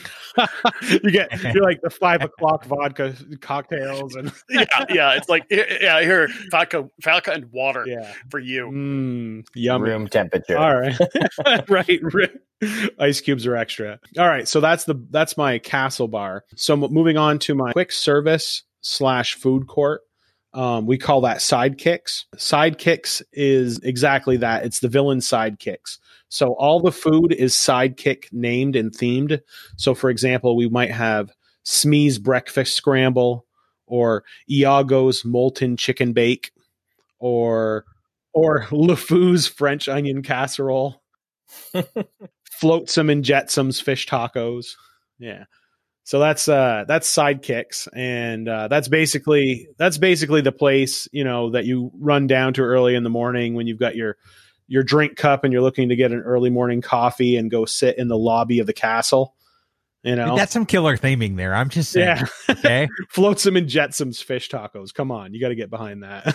like the 5 o'clock vodka cocktails and it's like here vodka and water for you. Yummy. Room temperature. All right. Right. Ice cubes are extra. All right. So that's my castle bar. So moving on to my quick service / food court. We call that sidekicks. Sidekicks is exactly that. It's the villain sidekicks. So all the food is sidekick named and themed. So for example, we might have Smee's breakfast scramble or Iago's molten chicken bake or LeFou's French onion casserole, Flotsam and Jetsam's fish tacos. Yeah. So that's sidekicks, and that's basically the place that you run down to early in the morning when you've got your drink cup and you're looking to get an early morning coffee and go sit in the lobby of the castle. That's some killer theming there. I'm just saying. Yeah. Okay. Flotsam and Jetsam's fish tacos. Come on, you got to get behind that.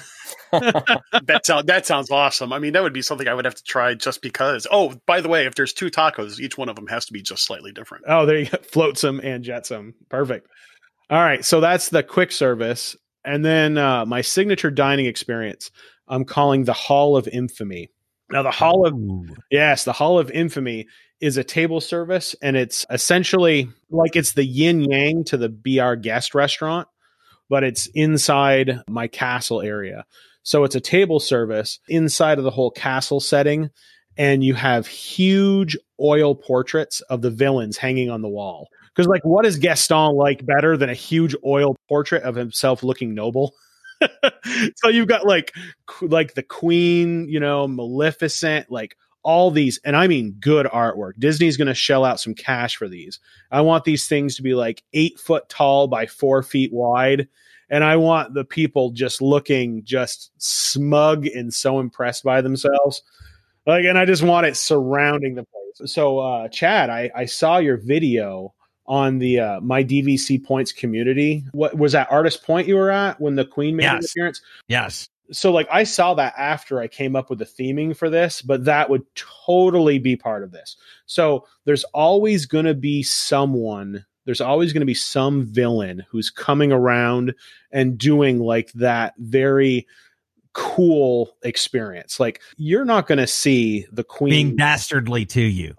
That sounds awesome. I mean, that would be something I would have to try just because. Oh, by the way, if there's 2 tacos, each one of them has to be just slightly different. Oh, there you go. Flotsam and Jetsam. Perfect. All right. So that's the quick service. And then my signature dining experience, I'm calling the Hall of Infamy. Now, the Hall of Infamy is a table service, and it's essentially like it's the yin yang to the Be Our Guest restaurant, but it's inside my castle area. So it's a table service inside of the whole castle setting, and you have huge oil portraits of the villains hanging on the wall. Because, like, what is Gaston like better than a huge oil portrait of himself looking noble? So you've got like the Queen, Maleficent, like all these, and I mean good artwork. Disney's going to shell out some cash for these. I want these things to be like 8 foot tall by 4 feet wide. And I want the people just looking just smug and so impressed by themselves. Like, and I just want it surrounding the place. So, Chad, I saw your video on the My DVC Points community. What was that Artist Point you were at when the Queen made an appearance? Yes. So like I saw that after I came up with the theming for this, but that would totally be part of this. So there's always going to be someone there's always going to be some villain who's coming around and doing like that very cool experience. Like, you're not going to see the queen being dastardly to you.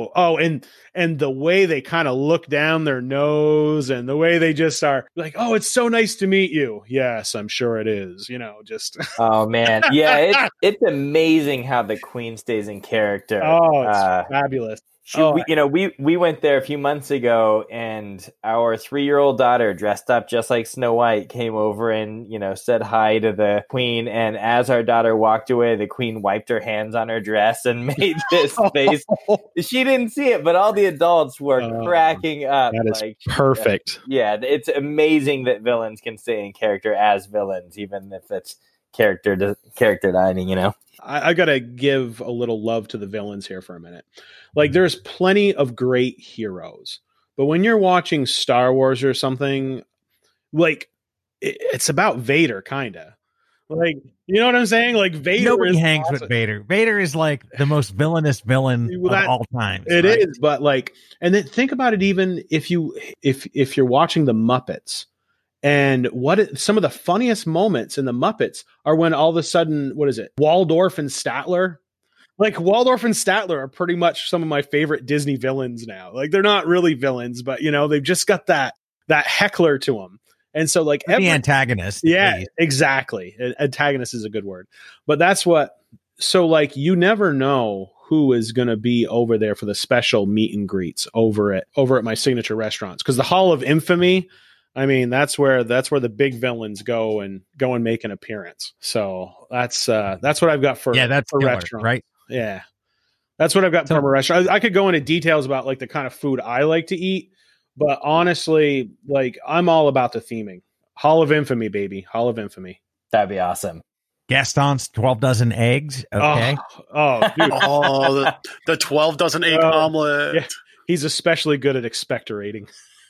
And the way they kind of look down their nose and the way they just are like, oh, it's so nice to meet you. Yes, I'm sure it is. Just. Oh man, yeah, it's amazing how the queen stays in character. Oh, it's fabulous. We went there a few months ago, and our 3-year-old daughter, dressed up just like Snow White, came over and said hi to the queen. And as our daughter walked away, the queen wiped her hands on her dress and made this face. She didn't see it, but all the adults were cracking up. That is perfect. Yeah, it's amazing that villains can stay in character as villains, even if it's character dining. I gotta give a little love to the villains here for a minute. Like, there's plenty of great heroes, but when you're watching Star Wars or something, like, it's about Vader, kind of. Like, you know what I'm saying? Like, Vader. Nobody hangs with Vader. Vader is like the most villainous villain of all time. It is, but like, and then think about it. Even if you're watching the Muppets. And some of the funniest moments in the Muppets are when all of a sudden, what is it? Waldorf and Statler. Like, Waldorf and Statler are pretty much some of my favorite Disney villains now. Like, they're not really villains, but they've just got that heckler to them. And so, like, the antagonist. Yeah, exactly. Antagonist is a good word, but that's what. So, like, you never know who is going to be over there for the special meet and greets over at my signature restaurants, because the Hall of Infamy. I mean, that's where the big villains go and make an appearance. So that's what I've got for that's for killer, restaurants, right? Yeah, that's what I've got for a restaurant. I could go into details about like the kind of food I like to eat, but honestly, like, I'm all about the theming. Hall of Infamy, baby, Hall of Infamy. That'd be awesome. Gaston's 12 dozen eggs. Okay. Dude. The 12 dozen egg omelet. Yeah. He's especially good at expectorating.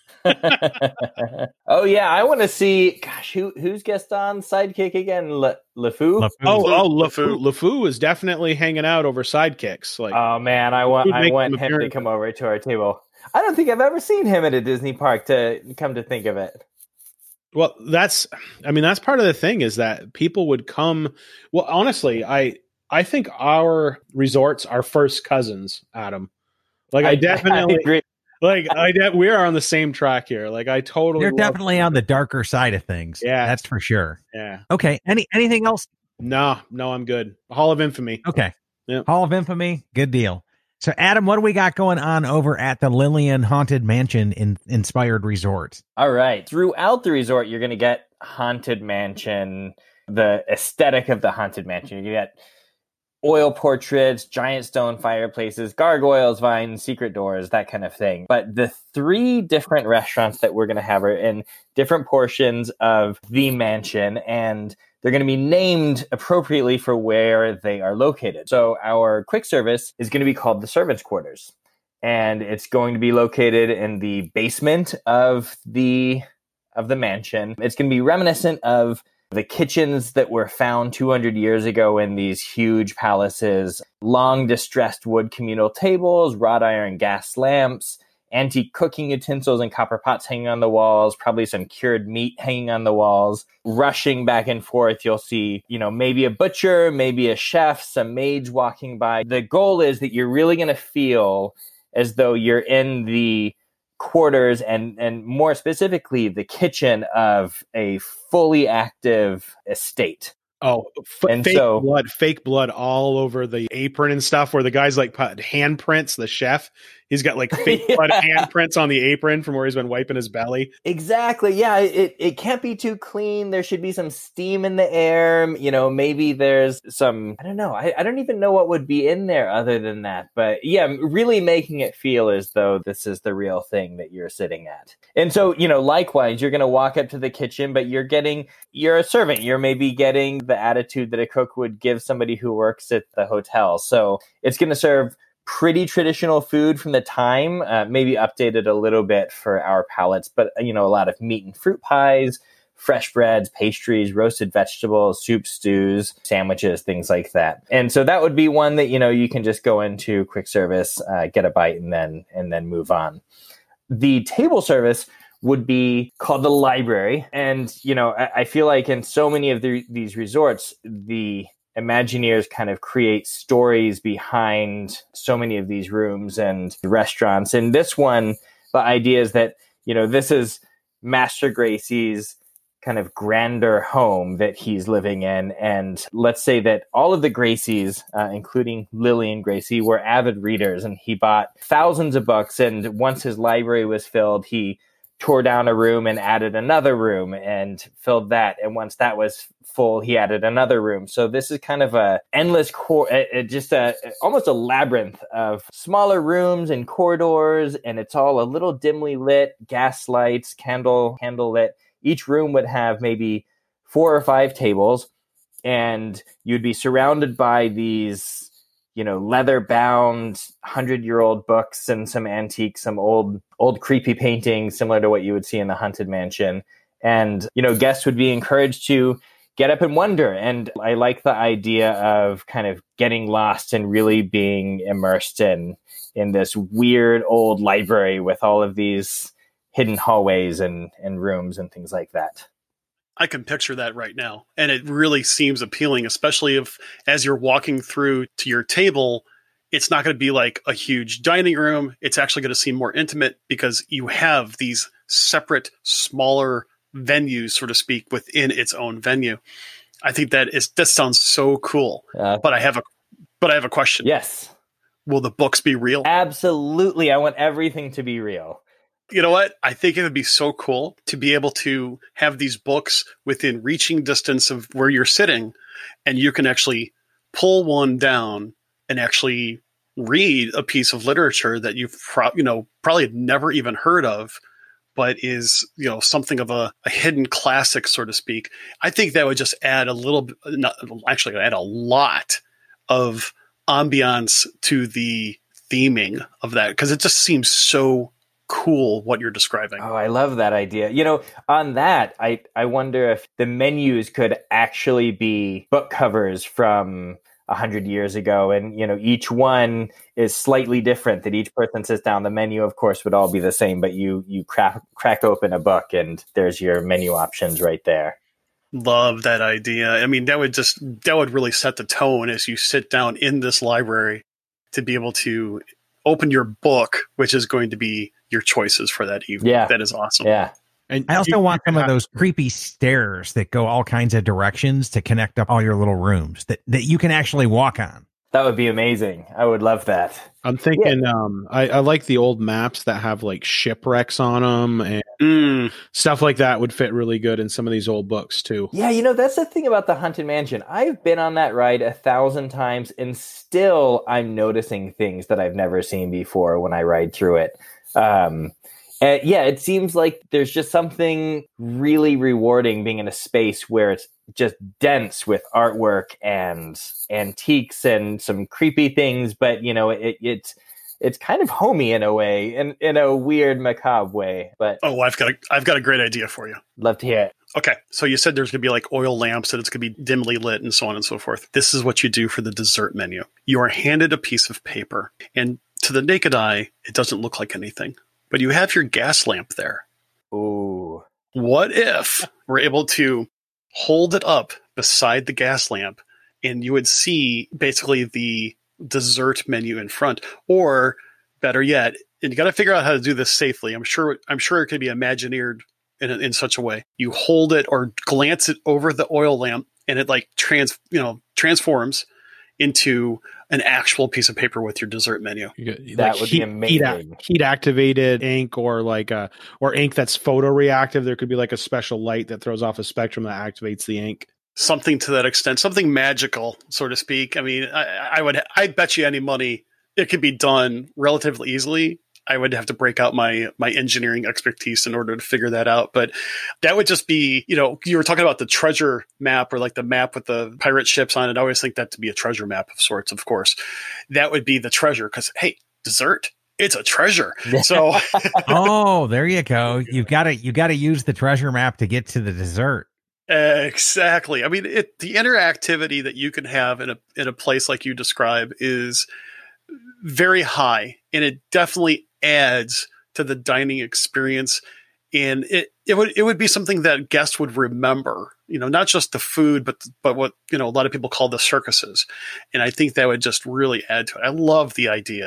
Oh yeah, I want to see. Gosh, who's Gaston's sidekick again? LeFou. LeFou. LeFou is definitely hanging out over sidekicks. Like, oh man, I want him to come over to our table. I don't think I've ever seen him at a Disney park. To come to think of it. Well, that's part of the thing is that people would come. Well, honestly, I think our resorts are first cousins, Adam. Like, I definitely agree. Like, we are on the same track here. Like, I totally. You're definitely on the darker side of things. Yeah, that's for sure. Yeah. Okay. Anything else? No, I'm good. Hall of Infamy. Okay. Yep. Hall of Infamy. Good deal. So, Adam, what do we got going on over at the Lillian Haunted Mansion inspired resort? All right. Throughout the resort, you're going to get Haunted Mansion, the aesthetic of the Haunted Mansion. You get oil portraits, giant stone fireplaces, gargoyles, vines, secret doors, that kind of thing. But the 3 different restaurants that we're going to have are in different portions of the mansion, and they're going to be named appropriately for where they are located. So our quick service is going to be called the Servants' Quarters, and it's going to be located in the basement of the mansion. It's going to be reminiscent of the kitchens that were found 200 years ago in these huge palaces, long distressed wood communal tables, wrought iron gas lamps, antique cooking utensils and copper pots hanging on the walls, probably some cured meat hanging on the walls, rushing back and forth. You'll see, maybe a butcher, maybe a chef, some maids walking by. The goal is that you're really going to feel as though you're in the quarters and more specifically the kitchen of a fully active estate. Oh, fake blood all over the apron and stuff, where the guy's like put handprints, the chef. He's got like fake blood handprints on the apron from where he's been wiping his belly. Exactly. Yeah. It can't be too clean. There should be some steam in the air. Maybe there's some, I don't know. I don't even know what would be in there other than that. But yeah, really making it feel as though this is the real thing that you're sitting at. And so, likewise, you're going to walk up to the kitchen, but you're a servant. You're maybe getting the attitude that a cook would give somebody who works at the hotel. So it's going to serve pretty traditional food from the time, maybe updated a little bit for our palates, but a lot of meat and fruit pies, fresh breads, pastries, roasted vegetables, soup, stews, sandwiches, things like that. And so that would be one that you can just go into quick service, get a bite, and then move on. The table service would be called the library. And, I feel like in so many of these resorts, the Imagineers kind of create stories behind so many of these rooms and restaurants. And this one, the idea is that, this is Master Gracie's kind of grander home that he's living in. And let's say that all of the Gracies, including Lillian Gracie, were avid readers, and he bought thousands of books. And once his library was filled, he tore down a room and added another room and filled that. And once that was full, he added another room. So this is kind of a endless almost a labyrinth of smaller rooms and corridors. And it's all a little dimly lit, gas lights, candle lit. Each room would have maybe 4 or 5 tables, and you'd be surrounded by these, leather-bound 100-year-old books and some antiques, some old creepy paintings, similar to what you would see in the Haunted Mansion. And, guests would be encouraged to get up and wonder. And I like the idea of kind of getting lost and really being immersed in this weird old library with all of these hidden hallways and rooms and things like that. I can picture that right now. And it really seems appealing, especially if as you're walking through to your table, it's not going to be like a huge dining room. It's actually going to seem more intimate because you have these separate, smaller venues, so to speak, within its own venue. I think that sounds so cool. But I have a question. Yes. Will the books be real? Absolutely. I want everything to be real. You know what? I think it would be so cool to be able to have these books within reaching distance of where you're sitting, and you can actually pull one down and actually read a piece of literature that you've probably never even heard of, but is, something of a hidden classic, so to speak. I think that would just add a lot of ambiance to the theming of that, because it just seems so cool what you're describing. Oh, I love that idea. On that, I wonder if the menus could actually be book covers from 100 years ago. And, each one is slightly different, that each person sits down. The menu, of course, would all be the same, but you crack open a book and there's your menu options right there. Love that idea. I mean, that would really set the tone as you sit down in this library to be able to open your book, which is going to be your choices for that evening. Yeah. That is awesome. Yeah. And I also want some of those creepy stairs that go all kinds of directions to connect up all your little rooms that you can actually walk on. That would be amazing. I would love that. I'm thinking, I like the old maps that have like shipwrecks on them and stuff like that would fit really good in some of these old books too. Yeah, that's the thing about the Haunted Mansion. I've been on that ride 1,000 times and still I'm noticing things that I've never seen before when I ride through it. It seems like there's just something really rewarding being in a space where it's just dense with artwork and antiques and some creepy things, but it's kind of homey in a way, in a weird macabre way. But I've got a great idea for you. Love to hear it. Okay, so you said there's going to be like oil lamps and it's going to be dimly lit and so on and so forth. This is what you do for the dessert menu. You are handed a piece of paper, and to the naked eye, it doesn't look like anything. But you have your gas lamp there. Ooh. What if we're able to hold it up beside the gas lamp and you would see basically the dessert menu in front? Or better yet, and you got to figure out how to do this safely. I'm sure it could be Imagineered in such a way. You hold it or glance it over the oil lamp and it like transforms into an actual piece of paper with your dessert menu. That would be amazing. Heat activated ink or or ink that's photoreactive. There could be like a special light that throws off a spectrum that activates the ink. Something to that extent, something magical, so to speak. I mean, I bet you any money it could be done relatively easily. I would have to break out my engineering expertise in order to figure that out. But that would just be, you were talking about the treasure map or like the map with the pirate ships on it. I always think that to be a treasure map of sorts, of course. That would be the treasure because, hey, dessert, it's a treasure. So, oh, there you go. You got to use the treasure map to get to the dessert. Exactly. I mean, the interactivity that you can have in a place like you describe is very high, and it definitely adds to the dining experience. And it would be something that guests would remember, not just the food, but what, a lot of people call the circuses. And I think that would just really add to it. I love the idea.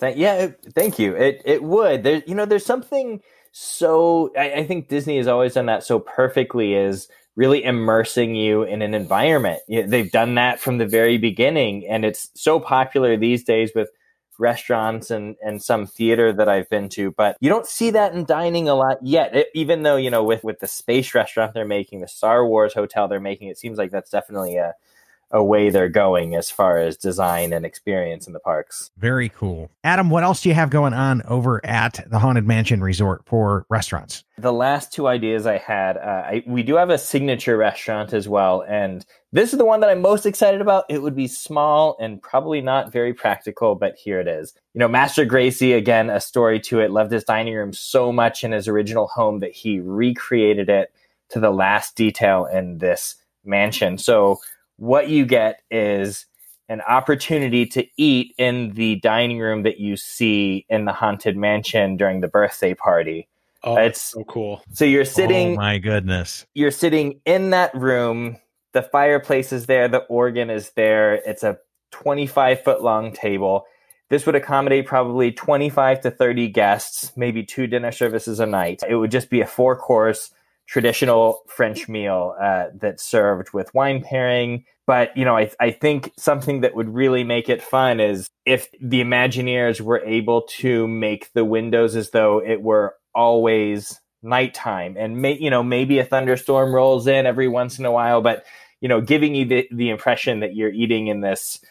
Thank you. It would. There's something so, I think Disney has always done that so perfectly, is really immersing you in an environment. They've done that from the very beginning, and it's so popular these days with restaurants and some theater that I've been to, but you don't see that in dining a lot yet. Even though, with the space restaurant they're making, the Star Wars hotel they're making, it seems like that's definitely a way they're going as far as design and experience in the parks. Very cool. Adam, what else do you have going on over at the Haunted Mansion Resort for restaurants? The last two ideas I had, we do have a signature restaurant as well, and this is the one that I'm most excited about. It would be small and probably not very practical, but here it is. Master Gracie, again, a story to it, loved his dining room so much in his original home that he recreated it to the last detail in this mansion. So what you get is an opportunity to eat in the dining room that you see in the Haunted Mansion during the birthday party. Oh, it's so cool. So you're sitting... Oh, my goodness. You're sitting in that room. The fireplace is there. The organ is there. It's a 25-foot long table. This would accommodate probably 25 to 30 guests, maybe 2 dinner services a night. It would just be a 4-course traditional French meal that's served with wine pairing. But, I think something that would really make it fun is if the Imagineers were able to make the windows as though it were always nighttime, and maybe a thunderstorm rolls in every once in a while, but, giving you the impression that you're eating in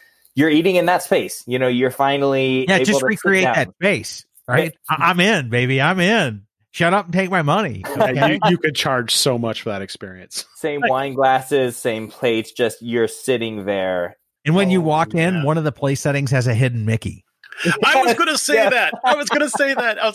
that space. You're finally able just to recreate that space, right? I'm in, baby. I'm in. Shut up and take my money. Okay? You could charge so much for that experience. Same wine glasses, same plates, just you're sitting there. And when you walk in, one of the place settings has a hidden Mickey. I was going to say that. I was going to say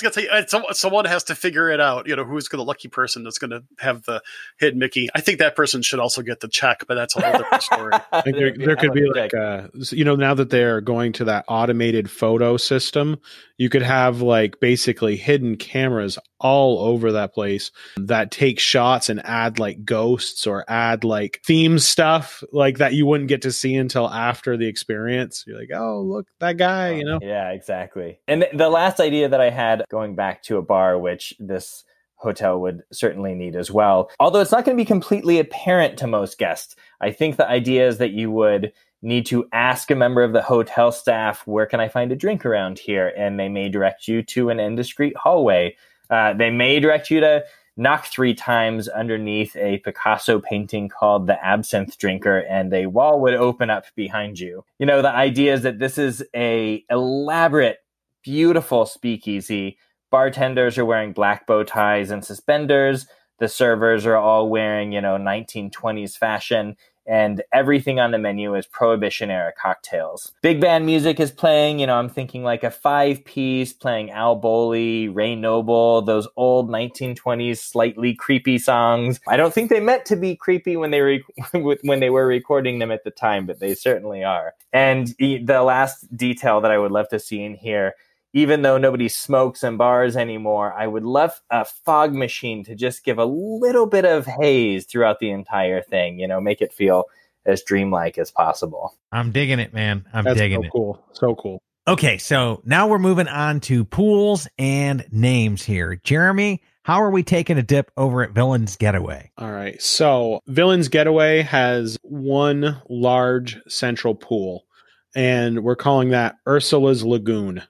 someone has to figure it out. Who's the lucky person that's going to have the hidden Mickey. I think that person should also get the check, but that's a whole different story. I think there could be like, now that they're going to that automated photo system, you could have like basically hidden cameras all over that place that take shots and add like ghosts or add like theme stuff like that you wouldn't get to see until after the experience. You're like, oh, look, that guy, Yeah, exactly. And the last idea that I had, going back to a bar, which this hotel would certainly need as well, although it's not going to be completely apparent to most guests. I think the idea is that you would need to ask a member of the hotel staff, where can I find a drink around here? And they may direct you to an indiscreet hallway. They may direct you to knock 3 times underneath a Picasso painting called The Absinthe Drinker, and a wall would open up behind you. The idea is that this is a elaborate, beautiful speakeasy. Bartenders are wearing black bow ties and suspenders. The servers are all wearing, 1920s fashion. And everything on the menu is Prohibition-era cocktails. Big band music is playing. I'm thinking like a 5-piece playing Al Bowley, Ray Noble, those old 1920s slightly creepy songs. I don't think they meant to be creepy when they were recording them at the time, but they certainly are. And the last detail that I would love to see in here, even though nobody smokes in bars anymore, I would love a fog machine to just give a little bit of haze throughout the entire thing, make it feel as dreamlike as possible. I'm digging it, man. That's digging it. Cool. So cool. Okay, so now we're moving on to pools and names here. Jeremy, how are we taking a dip over at Villain's Getaway? All right. So Villain's Getaway has one large central pool, and we're calling that Ursula's Lagoon.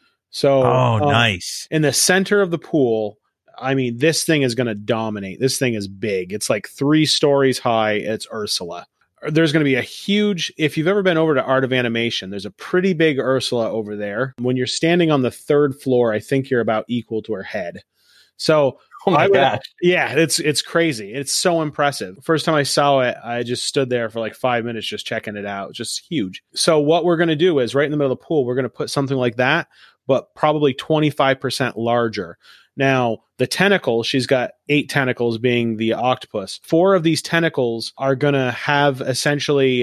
So, nice. In the center of the pool, this thing is going to dominate. This thing is big. It's like 3 stories high. It's Ursula. There's going to be a huge, if you've ever been over to Art of Animation, there's a pretty big Ursula over there. When you're standing on the 3rd floor, I think you're about equal to her head. So, oh my gosh. Yeah, it's crazy. It's so impressive. First time I saw it, I just stood there for like 5 minutes just checking it out. It's just huge. So what we're going to do is right in the middle of the pool, we're going to put something like that, but probably 25% larger. Now, the tentacles, she's got 8 tentacles being the octopus. 4 of these tentacles are going to have essentially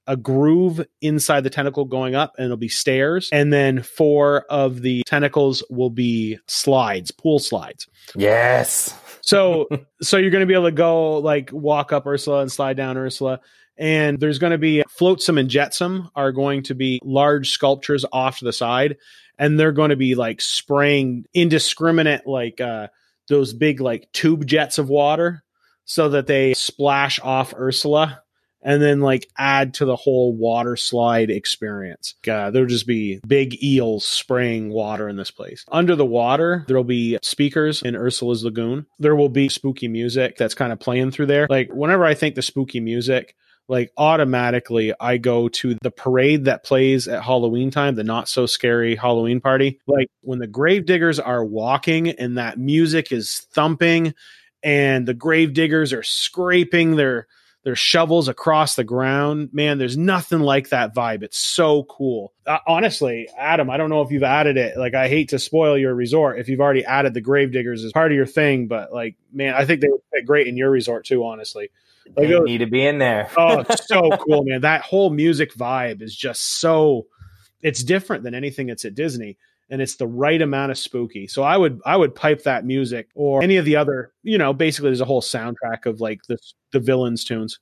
a groove inside the tentacle going up, and it'll be stairs. And then 4 of the tentacles will be slides, pool slides. Yes. So you're going to be able to go like walk up Ursula and slide down Ursula. And there's going to be Flotsam and Jetsam are going to be large sculptures off to the side. And they're going to be like spraying indiscriminate, like those big like tube jets of water so that they splash off Ursula and then like add to the whole water slide experience. There'll just be big eels spraying water in this place. Under the water, there'll be speakers in Ursula's Lagoon. There will be spooky music that's kind of playing through there. Like whenever I think the spooky music, like automatically I go to the parade that plays at Halloween time, the not so scary Halloween party. Like when the gravediggers are walking and that music is thumping and the gravediggers are scraping their shovels across the ground, man, there's nothing like that vibe. It's so cool. Honestly, Adam, I don't know if you've added it. Like, I hate to spoil your resort if you've already added the gravediggers as part of your thing, but like, man, I think they would fit great in your resort too, honestly. Like, they need to be in there. Oh, it's so cool, man. That whole music vibe is just so, it's different than anything that's at Disney. And it's the right amount of spooky. So I would pipe that music or any of the other, basically there's a whole soundtrack of like the villains tunes.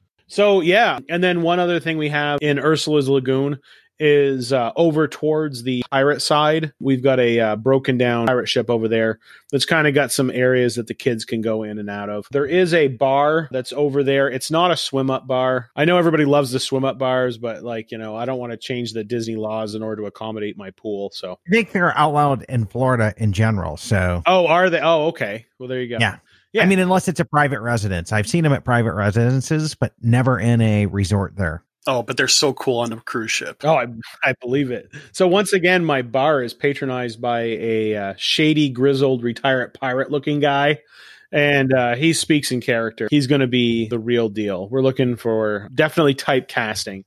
So yeah. And then one other thing we have in Ursula's Lagoon is over towards the pirate side. We've got a broken down pirate ship over there that's kind of got some areas that the kids can go in and out of. There is a bar that's over there. It's not a swim up bar. I know everybody loves the swim up bars, but like, I don't want to change the Disney laws in order to accommodate my pool. So I think they're outlawed in Florida in general. So are they? Oh, okay. Well, there you go. Yeah. I mean, unless it's a private residence. I've seen them at private residences, but never in a resort there. Oh, but they're so cool on the cruise ship. Oh, I believe it. So once again, my bar is patronized by a shady, grizzled, retired pirate-looking guy, and he speaks in character. He's going to be the real deal. We're looking for definitely typecasting.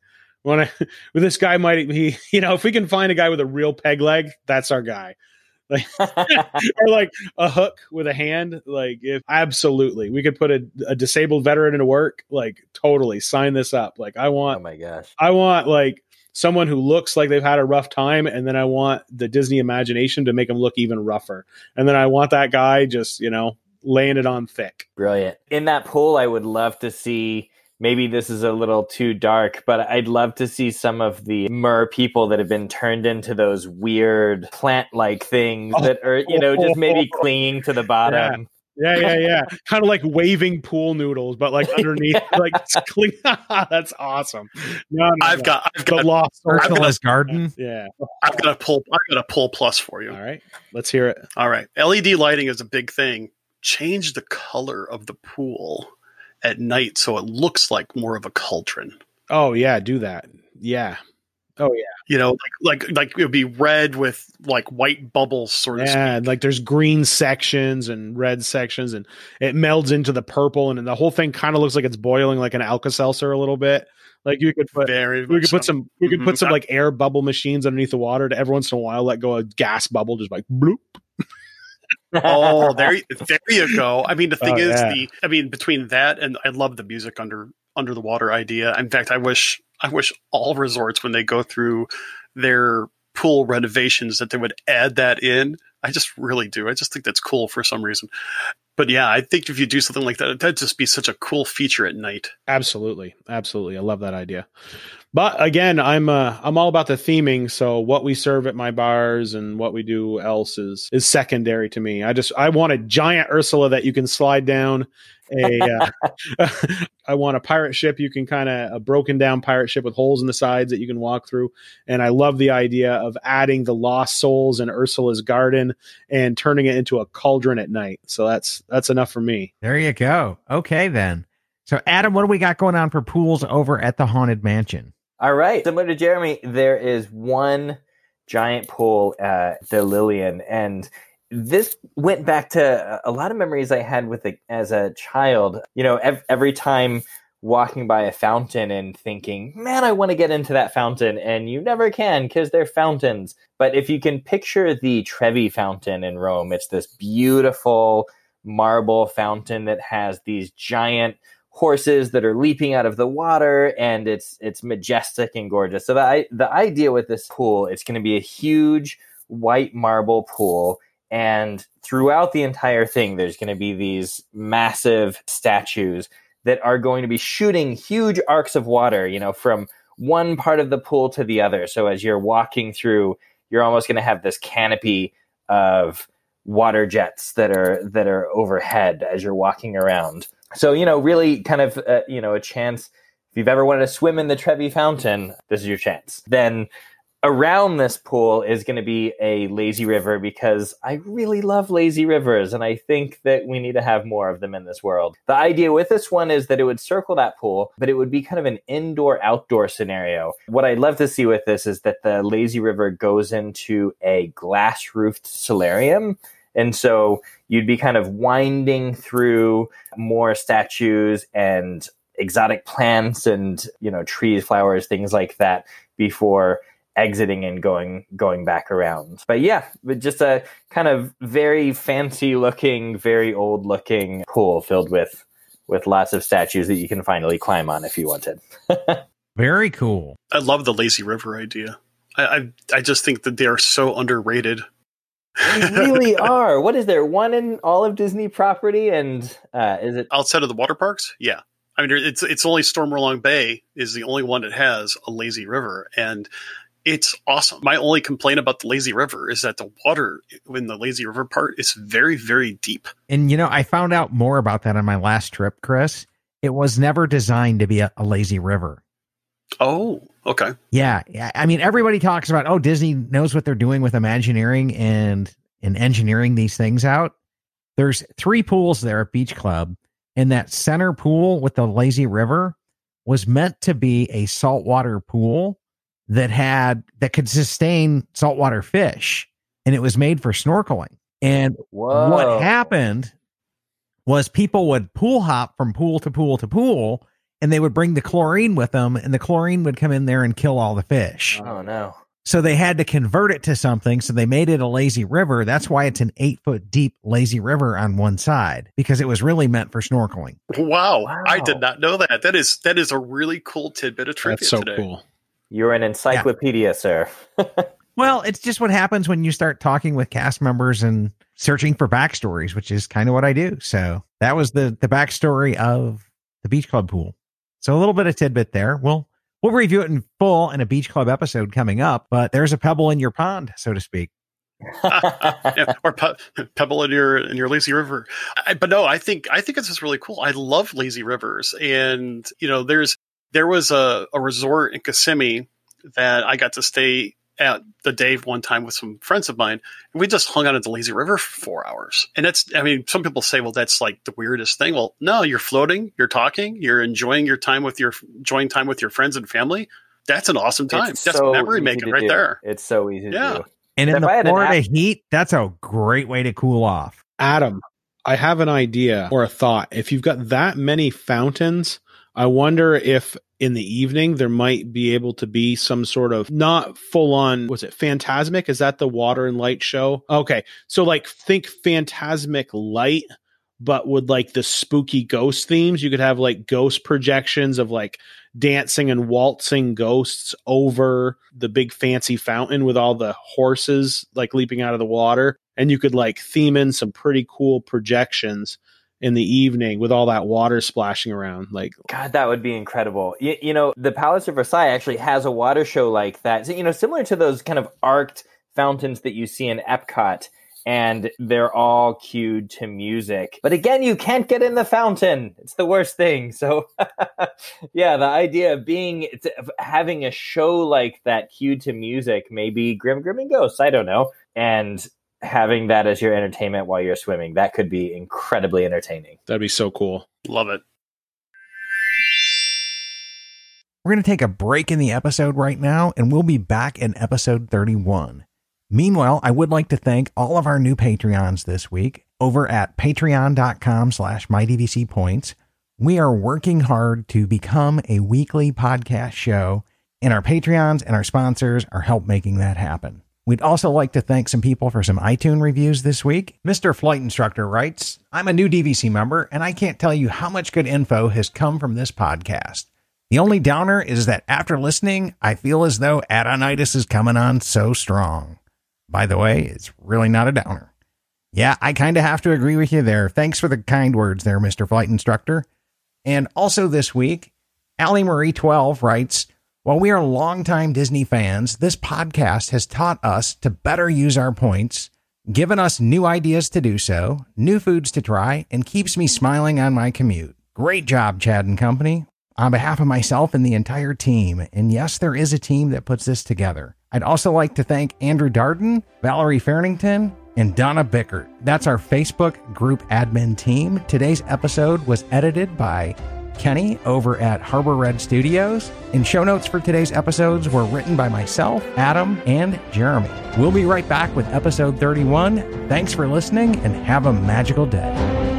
This guy might be, if we can find a guy with a real peg leg, that's our guy. Like, or like a hook with a hand. Like, if absolutely we could put a disabled veteran into work, like totally sign this up. Like, I want, oh my gosh, I want like someone who looks like they've had a rough time, and then I want the Disney imagination to make them look even rougher, and then I want that guy just laying it on thick. Brilliant. In that pool, I would love to see. Maybe this is a little too dark, but I'd love to see some of the mer people that have been turned into those weird plant-like things that are, just maybe clinging to the bottom. Yeah. Kind of like waving pool noodles, but like underneath, like cling. That's awesome. No. I've got the lost Ursula's Garden. Yeah. I've got a pull plus for you. All right. Let's hear it. All right. LED lighting is a big thing. Change the color of the pool at night so it looks like more of a cauldron. Oh yeah, do that. Yeah. Oh yeah. Like it would be red with like white bubbles sort of. Yeah, like there's green sections and red sections, and it melds into the purple, and the whole thing kind of looks like it's boiling like an Alka-Seltzer a little bit. Like you could put some like air bubble machines underneath the water to every once in a while let go a gas bubble, just like bloop. Oh, there you go. I mean, the thing is, between that and I love the music under the water idea. In fact, I wish all resorts, when they go through their pool renovations, that they would add that in. I just really do. I just think that's cool for some reason. But yeah, I think if you do something like that, that'd just be such a cool feature at night. Absolutely. I love that idea. But again, I'm all about the theming. So what we serve at my bars and what we do else is secondary to me. I want a giant Ursula that you can slide down. I want a pirate ship. You can a broken down pirate ship with holes in the sides that you can walk through. And I love the idea of adding the lost souls in Ursula's Garden and turning it into a cauldron at night. So that's enough for me. There you go. Okay, then. So Adam, what do we got going on for pools over at the Haunted Mansion? All right. Similar to Jeremy, there is one giant pool at the Lillian, and this went back to a lot of memories I had with it as a child. Every time walking by a fountain and thinking, man, I want to get into that fountain, and you never can because they're fountains. But if you can picture the Trevi Fountain in Rome, it's this beautiful marble fountain that has these giant horses that are leaping out of the water, and it's majestic and gorgeous. So the idea with this pool, it's going to be a huge white marble pool, and throughout the entire thing, there's going to be these massive statues that are going to be shooting huge arcs of water, you know, from one part of the pool to the other. So as you're walking through, you're almost going to have this canopy of water jets that are overhead as you're walking around. So, you know, really kind of, a chance. If you've ever wanted to swim in the Trevi Fountain, this is your chance. Then around this pool is going to be a lazy river, because I really love lazy rivers, and I think that we need to have more of them in this world. The idea with this one is that it would circle that pool, but it would be kind of an indoor-outdoor scenario. What I'd love to see with this is that the lazy river goes into a glass-roofed solarium, and so you'd be kind of winding through more statues and exotic plants and, you know, trees, flowers, things like that before exiting and going back around. But yeah, just a kind of very fancy looking, very old looking pool filled with lots of statues that you can finally climb on if you wanted. Very cool. I love the lazy river idea. I just think that they are so underrated. They really are. What is there? One in all of Disney property, and is it outside of the water parks? Yeah, I mean it's only Stormwallow Bay is the only one that has a lazy river, and it's awesome. My only complaint about the lazy river is that the water in the lazy river part is very, very deep. And, you know, I found out more about that on my last trip, Chris. It was never designed to be a lazy river. Oh, okay. Yeah. I mean, everybody talks about, Disney knows what they're doing with Imagineering and engineering these things out. There's 3 pools there at Beach Club, and that center pool with the lazy river was meant to be a saltwater pool that could sustain saltwater fish, and it was made for snorkeling. And what happened was people would pool hop from pool to pool to pool, and they would bring the chlorine with them, and the chlorine would come in there and kill all the fish. Oh no. So they had to convert it to something. So they made it a lazy river. That's why it's an 8-foot deep lazy river on one side, because it was really meant for snorkeling. Wow. I did not know that. That is a really cool tidbit of trivia. That's so today. Cool. You're an encyclopedia, sir. Well, it's just what happens when you start talking with cast members and searching for backstories, which is kind of what I do. So that was the backstory of the Beach Club pool. So a little bit of tidbit there. We'll review it in full in a Beach Club episode coming up, but there's a pebble in your pond, so to speak. Yeah, or pebble in your lazy river. But no, I think it's just really cool. I love lazy rivers, and you know, there was a resort in Kissimmee that I got to stay at the day one time with some friends of mine, and we just hung out at the lazy river for 4 hours. And some people say, well, that's like the weirdest thing. Well, no, you're floating, you're talking, you're enjoying time with your friends and family. That's an awesome time. That's so memory making right there. It's so easy to do. And in the Florida heat, that's a great way to cool off. Adam, I have an idea or a thought. If you've got that many fountains, I wonder if in the evening there might be able to be some sort of not full on, was it Phantasmic? Is that the water and light show? Okay. So like think Phantasmic light, but with like the spooky ghost themes. You could have like ghost projections of like dancing and waltzing ghosts over the big fancy fountain with all the horses like leaping out of the water. And you could like theme in some pretty cool projections in the evening with all that water splashing around. Like, God, that would be incredible. You know, the Palace of Versailles actually has a water show like that. So, you know, similar to those kind of arced fountains that you see in Epcot, and they're all cued to music. But again, you can't get in the fountain. It's the worst thing. So, yeah, the idea of having a show like that cued to music, maybe Grim and Ghosts, I don't know, and having that as your entertainment while you're swimming, that could be incredibly entertaining. That'd be so cool. Love it. We're going to take a break in the episode right now, and we'll be back in episode 31. Meanwhile, I would like to thank all of our new Patreons this week over at patreon.com/mydvcpoints. We are working hard to become a weekly podcast show, and our Patreons and our sponsors are help making that happen. We'd also like to thank some people for some iTunes reviews this week. Mr. Flight Instructor writes, I'm a new DVC member, and I can't tell you how much good info has come from this podcast. The only downer is that after listening, I feel as though Adonitis is coming on so strong. By the way, it's really not a downer. Yeah, I kind of have to agree with you there. Thanks for the kind words there, Mr. Flight Instructor. And also this week, Allie Marie 12 writes, while we are longtime Disney fans, this podcast has taught us to better use our points, given us new ideas to do so, new foods to try, and keeps me smiling on my commute. Great job, Chad and company. On behalf of myself and the entire team, and yes, there is a team that puts this together. I'd also like to thank Andrew Darden, Valerie Farrington, and Donna Bickert. That's our Facebook group admin team. Today's episode was edited by Kenny over at Harbor Red Studios, and show notes for today's episodes were written by myself, Adam, and Jeremy. We'll be right back with episode 31. Thanks for listening, and have a magical day.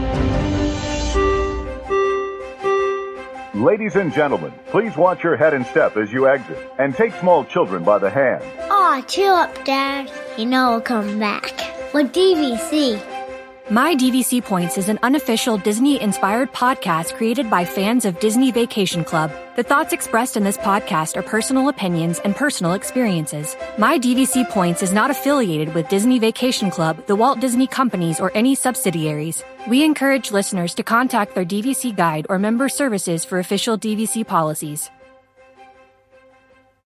Ladies and gentlemen, please watch your head and step as you exit, and take small children by the hand. Aw, chill up, Dad. You know I'll come back. With DVC. My DVC Points is an unofficial Disney-inspired podcast created by fans of Disney Vacation Club. The thoughts expressed in this podcast are personal opinions and personal experiences. My DVC Points is not affiliated with Disney Vacation Club, the Walt Disney Companies, or any subsidiaries. We encourage listeners to contact their DVC guide or member services for official DVC policies.